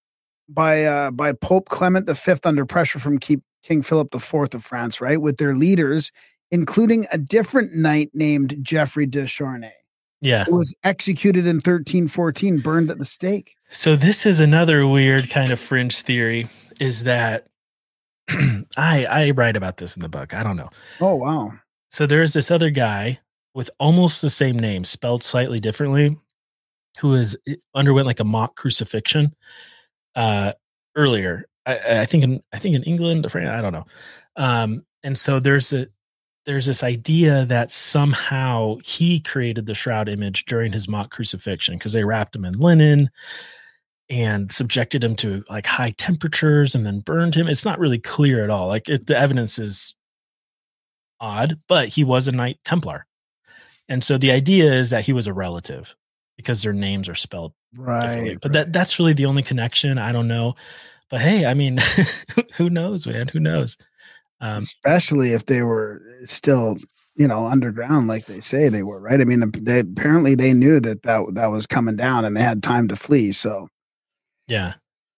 by uh, by Pope Clement the Fifth, under pressure from King Philip the Fourth of France, right, with their leaders, including a different knight named Geoffrey de Charny. Yeah. It was executed in thirteen fourteen, burned at the stake. So this is another weird kind of fringe theory, is that I I write about this in the book. I don't know. Oh, wow. So there's this other guy with almost the same name, spelled slightly differently, who is underwent like a mock crucifixion uh, earlier. I, I think in I think in England, I don't know. Um, and so there's a there's this idea that somehow he created the shroud image during his mock crucifixion because they wrapped him in linen and subjected him to like high temperatures and then burned him. It's not really clear at all. Like it, the evidence is odd, but he was a Knight Templar. And so the idea is that he was a relative because their names are spelled differently. Right. But that that's really the only connection. I don't know. But hey, I mean, who knows, man? Who knows? Um, Especially if they were still, you know, underground, like they say they were, right? I mean, they apparently they knew that that, that was coming down and they had time to flee. So, yeah.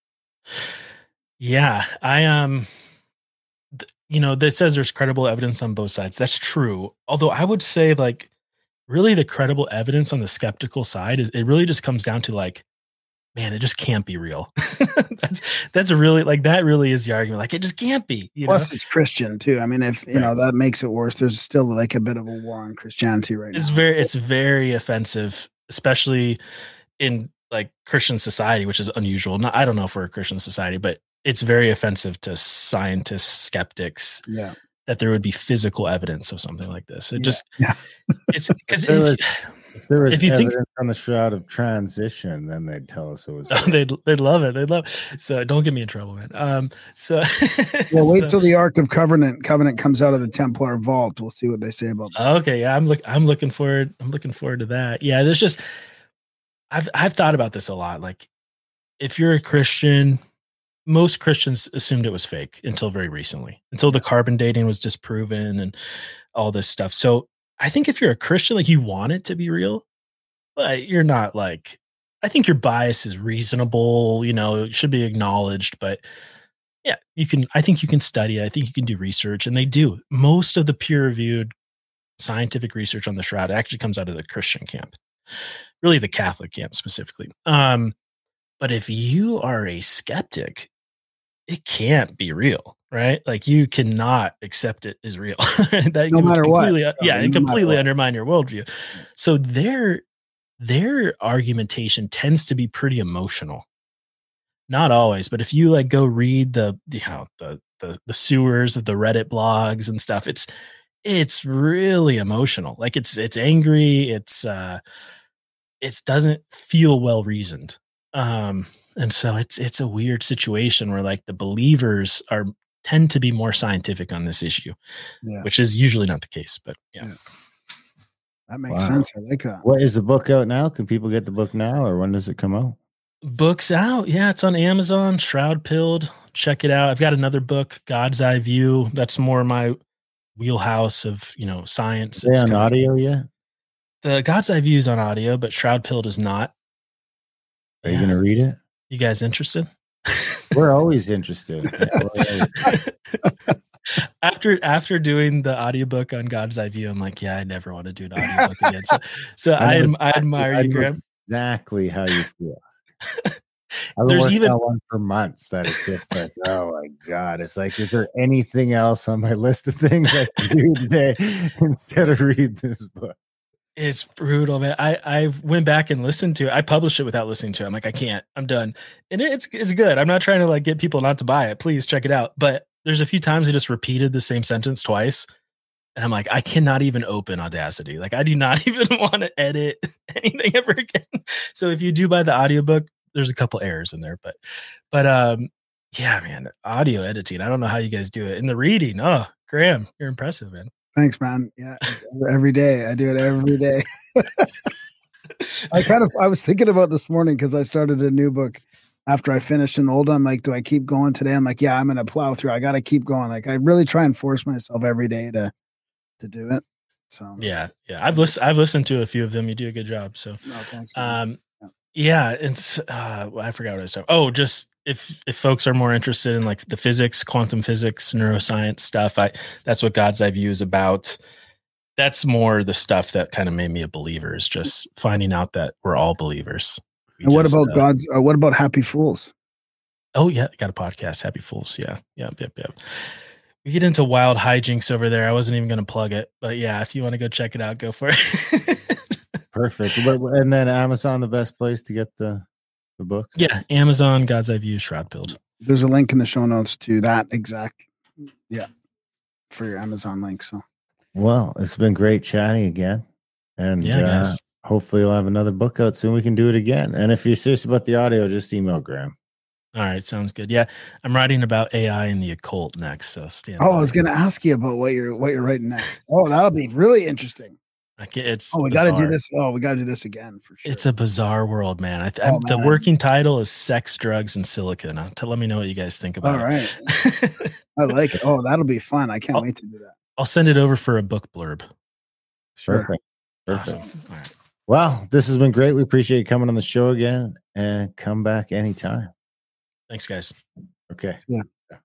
Yeah. I, um, th- you know, that says there's credible evidence on both sides. That's true. Although I would say, like, really the credible evidence on the skeptical side is it really just comes down to like, man, it just can't be real. that's that's a really like that really is the argument. Like it just can't be. You plus know? it's Christian too. I mean, if you Right. know that makes it worse, there's still like a bit of a war on Christianity right It's now. very it's very offensive, especially in like Christian society, which is unusual. Not I don't know if we're a Christian society, but it's very offensive to scientists, skeptics, Yeah. that there would be physical evidence of something like this. It Yeah. just Yeah. it's because There was- if, If there was If you think- evidence on the shroud of transition, then they'd tell us it was. oh, they'd they'd love it. They'd love so don't get me in trouble, man. Um so Well, wait so- till the Ark of Covenant Covenant comes out of the Templar vault. We'll see what they say about that. Okay, yeah, I'm look I'm looking forward I'm looking forward to that. Yeah, there's just I've I've thought about this a lot. Like if you're a Christian, most Christians assumed it was fake until very recently, until the carbon dating was disproven and all this stuff. So I think if you're a Christian, like you want it to be real, but you're not like I think your bias is reasonable, you know, it should be acknowledged, but yeah, you can I think you can study it. I think you can do research, and they do. Most of the peer-reviewed scientific research on the shroud actually comes out of the Christian camp, really the Catholic camp specifically. Um, but if you are a skeptic, it can't be real, right? Like you cannot accept it as real. that No would matter what. completely, Yeah, yeah, no and matter completely what. undermine your worldview. So their their argumentation tends to be pretty emotional. Not always, but if you like go read the you know the the the sewers of the Reddit blogs and stuff, it's it's really emotional. Like it's it's angry. It's uh, it doesn't feel well reasoned. Um, and so it's it's a weird situation where like the believers are tend to be more scientific on this issue, Yeah, which is usually not the case. But yeah, Yeah. that makes Wow. sense. I like that. What is the book out now? Can people get the book now, or when does it come out? books out. Yeah, it's on Amazon. Shroud Pilled. Check it out. I've got another book, God's Eye View. That's more my wheelhouse of you know science. Is it It's on kinda- audio yet? The God's Eye View is on audio, but Shroud Pilled is not. Are you Yeah. going to read it? You guys interested? We're always interested. Yeah, we're always- after after doing the audiobook on God's Eye View, I'm like, yeah, I never want to do an audiobook again. So, so I I, know am, I exactly- admire I you, know Graham. exactly how you feel. I've been There's working even- on one for months that is just like, oh my God. It's like, is there anything else on my list of things I can do today instead of read this book? It's brutal, man. I I went back and listened to it. I published it without listening to it. I'm like, I can't. I'm done. And it's it's good. I'm not trying to like get people not to buy it. Please check it out. But there's a few times I just repeated the same sentence twice. And I'm like, I cannot even open Audacity. Like I do not even want to edit anything ever again. So if you do buy the audiobook, there's a couple errors in there. But but um yeah, man, audio editing. I don't know how you guys do it. And the reading, oh, Graham, you're impressive, man. Thanks, man. Yeah, every day I do it every day. I kind of I was thinking about this morning because I started a new book after I finished an old one. I'm like, do I keep going today? I'm like, yeah, I'm gonna plow through. I got to keep going. Like I really try and force myself every day to to do it. So Yeah, yeah. I've listened I've listened to a few of them. You do a good job. So no, thanks. man. Um, yeah, it's uh, I forgot what I was talking. Oh, just if if folks are more interested in like the physics, quantum physics, neuroscience stuff, I that's what God's Eye View is about. that's more the stuff that kind of made me a believer, is just finding out that we're all believers. We And what just, about uh, God's? Uh, what about Happy Fools? Oh yeah, I got a podcast, Happy Fools. Yeah, yep, yep, yep. We get into wild hijinks over there. I wasn't even going to plug it, but yeah, if you want to go check it out, go for it. Perfect. But- And then Amazon, the best place to get the the books. Yeah, Amazon, God's Eye View, Shroud Build. There's a link in the show notes to that exact, yeah, for your Amazon link. So Well, it's been great chatting again, and Yeah, uh, guys. hopefully you'll have another book out soon. We can do it again. And if you're serious about the audio, just email Graham. All right, sounds good. Yeah, I'm writing about A I and the occult next, so stand oh, by. I was going to ask you about what you're what you're writing next. Oh, that'll be really interesting. I ca- It's Oh, we got to do bizarre. this. Oh, we got to do this again for sure. It's a bizarre world, man. I th- Oh, I'm- the man. working title is Sex, Drugs, and Silicon. Uh, to let me know what you guys think about All right. it. I like it. Oh, that'll be fun. I can't Oh. wait to do that. I'll send it over for a book blurb. Sure. Perfect. Perfect. Awesome. All right. Well, this has been great. We appreciate you coming on the show again, and come back anytime. Thanks, guys. Okay. Yeah.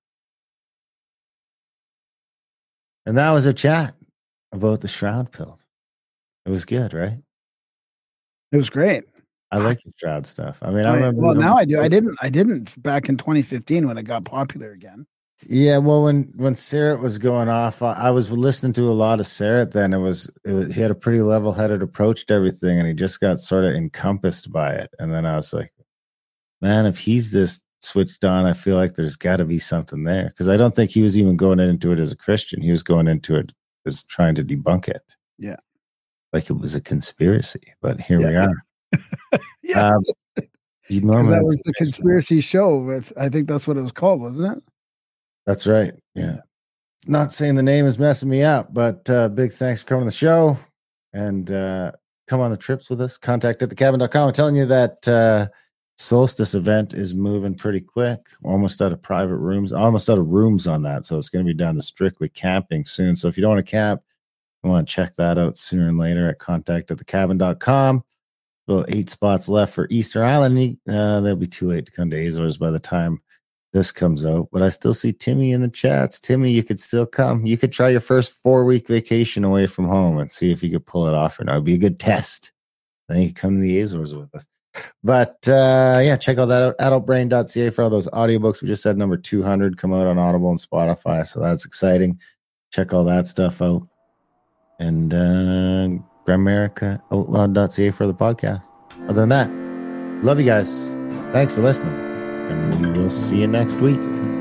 And that was a chat about the Shroud Pill. It was good, right? It was great. I like the Shroud stuff. I mean, I I- remember. well, when- now I do. I didn't. I didn't back in twenty fifteen when it got popular again. Yeah, well, when when Sarah was going off, I, I was listening to a lot of Sarah. Then it was, it was he had a pretty level-headed approach to everything, and he just got sort of encompassed by it. And then I was like, man, if he's this switched on, I feel like there's got to be something there, because I don't think he was even going into it as a Christian. He was going into it as trying to debunk it. Yeah. Like it was a conspiracy. But here we Yeah. are. Yeah, Um, you 'cause normally that was the conspiracy show. With I think that's what it was called, wasn't it? That's right. Yeah. Not saying the name is messing me up, but uh, big thanks for coming on the show, and uh, come on the trips with us. Contact at the cabin dot com. I'm telling you that uh, Solstice event is moving pretty quick. Almost out of private rooms, almost out of rooms on that. So it's going to be down to strictly camping soon. So if you don't want to camp, you want to check that out sooner and later at contact at the cabin dot com. About eight spots left for Easter Island. Uh, they'll be too late to come to Azores by the time this comes out, but I still see Timmy in the chats. Timmy, you could still come. You could try your first four week vacation away from home and see if you could pull it off or not. It'd be a good test. Then you come to the Azores with us. But uh, yeah, check out that out. adult brain dot c a for all those audiobooks. We just had number two hundred come out on Audible and Spotify, so that's exciting. Check all that stuff out. And uh, Gramerica outlawed dot c a for the podcast. Other than that, love you guys. Thanks for listening. And we will see you next week.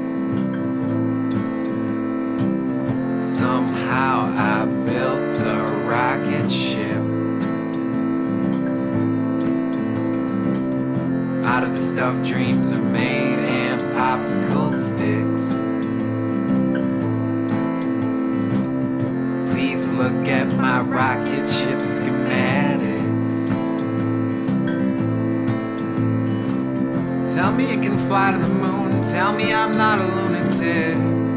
Somehow I built a rocket ship out of the stuff dreams are made and popsicle sticks. Please look at my rocket ship schematics. Tell me you can fly to the moon. Tell me I'm not a lunatic.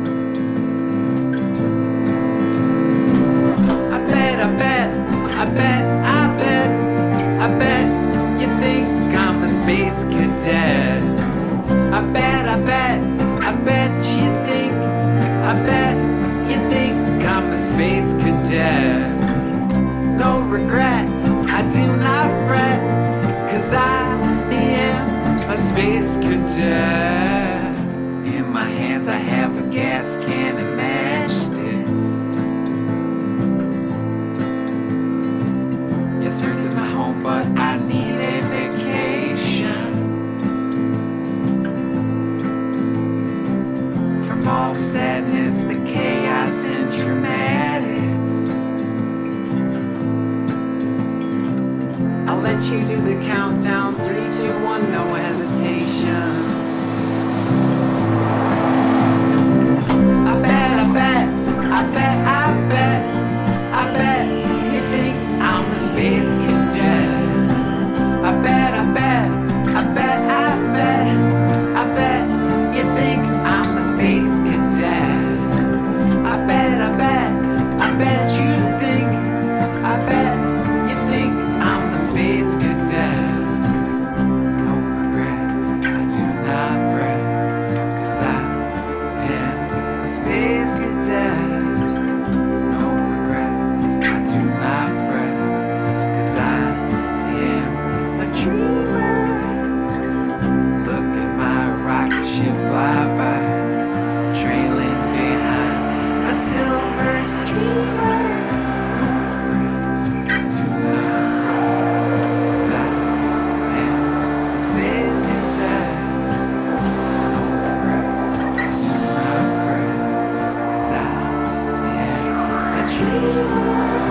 I bet, I bet, I bet, I bet, I bet you think I'm a space cadet. I bet, I bet, I bet you think, I bet you think I'm a space cadet. No regret, I do not fret, 'cause I am a space cadet. In my hands I have a gas can and matchsticks. Yes, Earth is my home, but I need a vacation from all the sadness, the chaos and dramatics. I'll let you do the countdown. Three, two, one, no hesitation. I bet, I bet, I bet, I bet, I bet you think I'm a space cadet. I bet, I bet, I bet, I bet, I bet you think I'm a space cadet. I bet, I bet, I bet you think, I bet you think I'm a space cadet. No regret, I do not fret, 'cause I am a space cadet. No regret, I do inside. Yeah, a true love.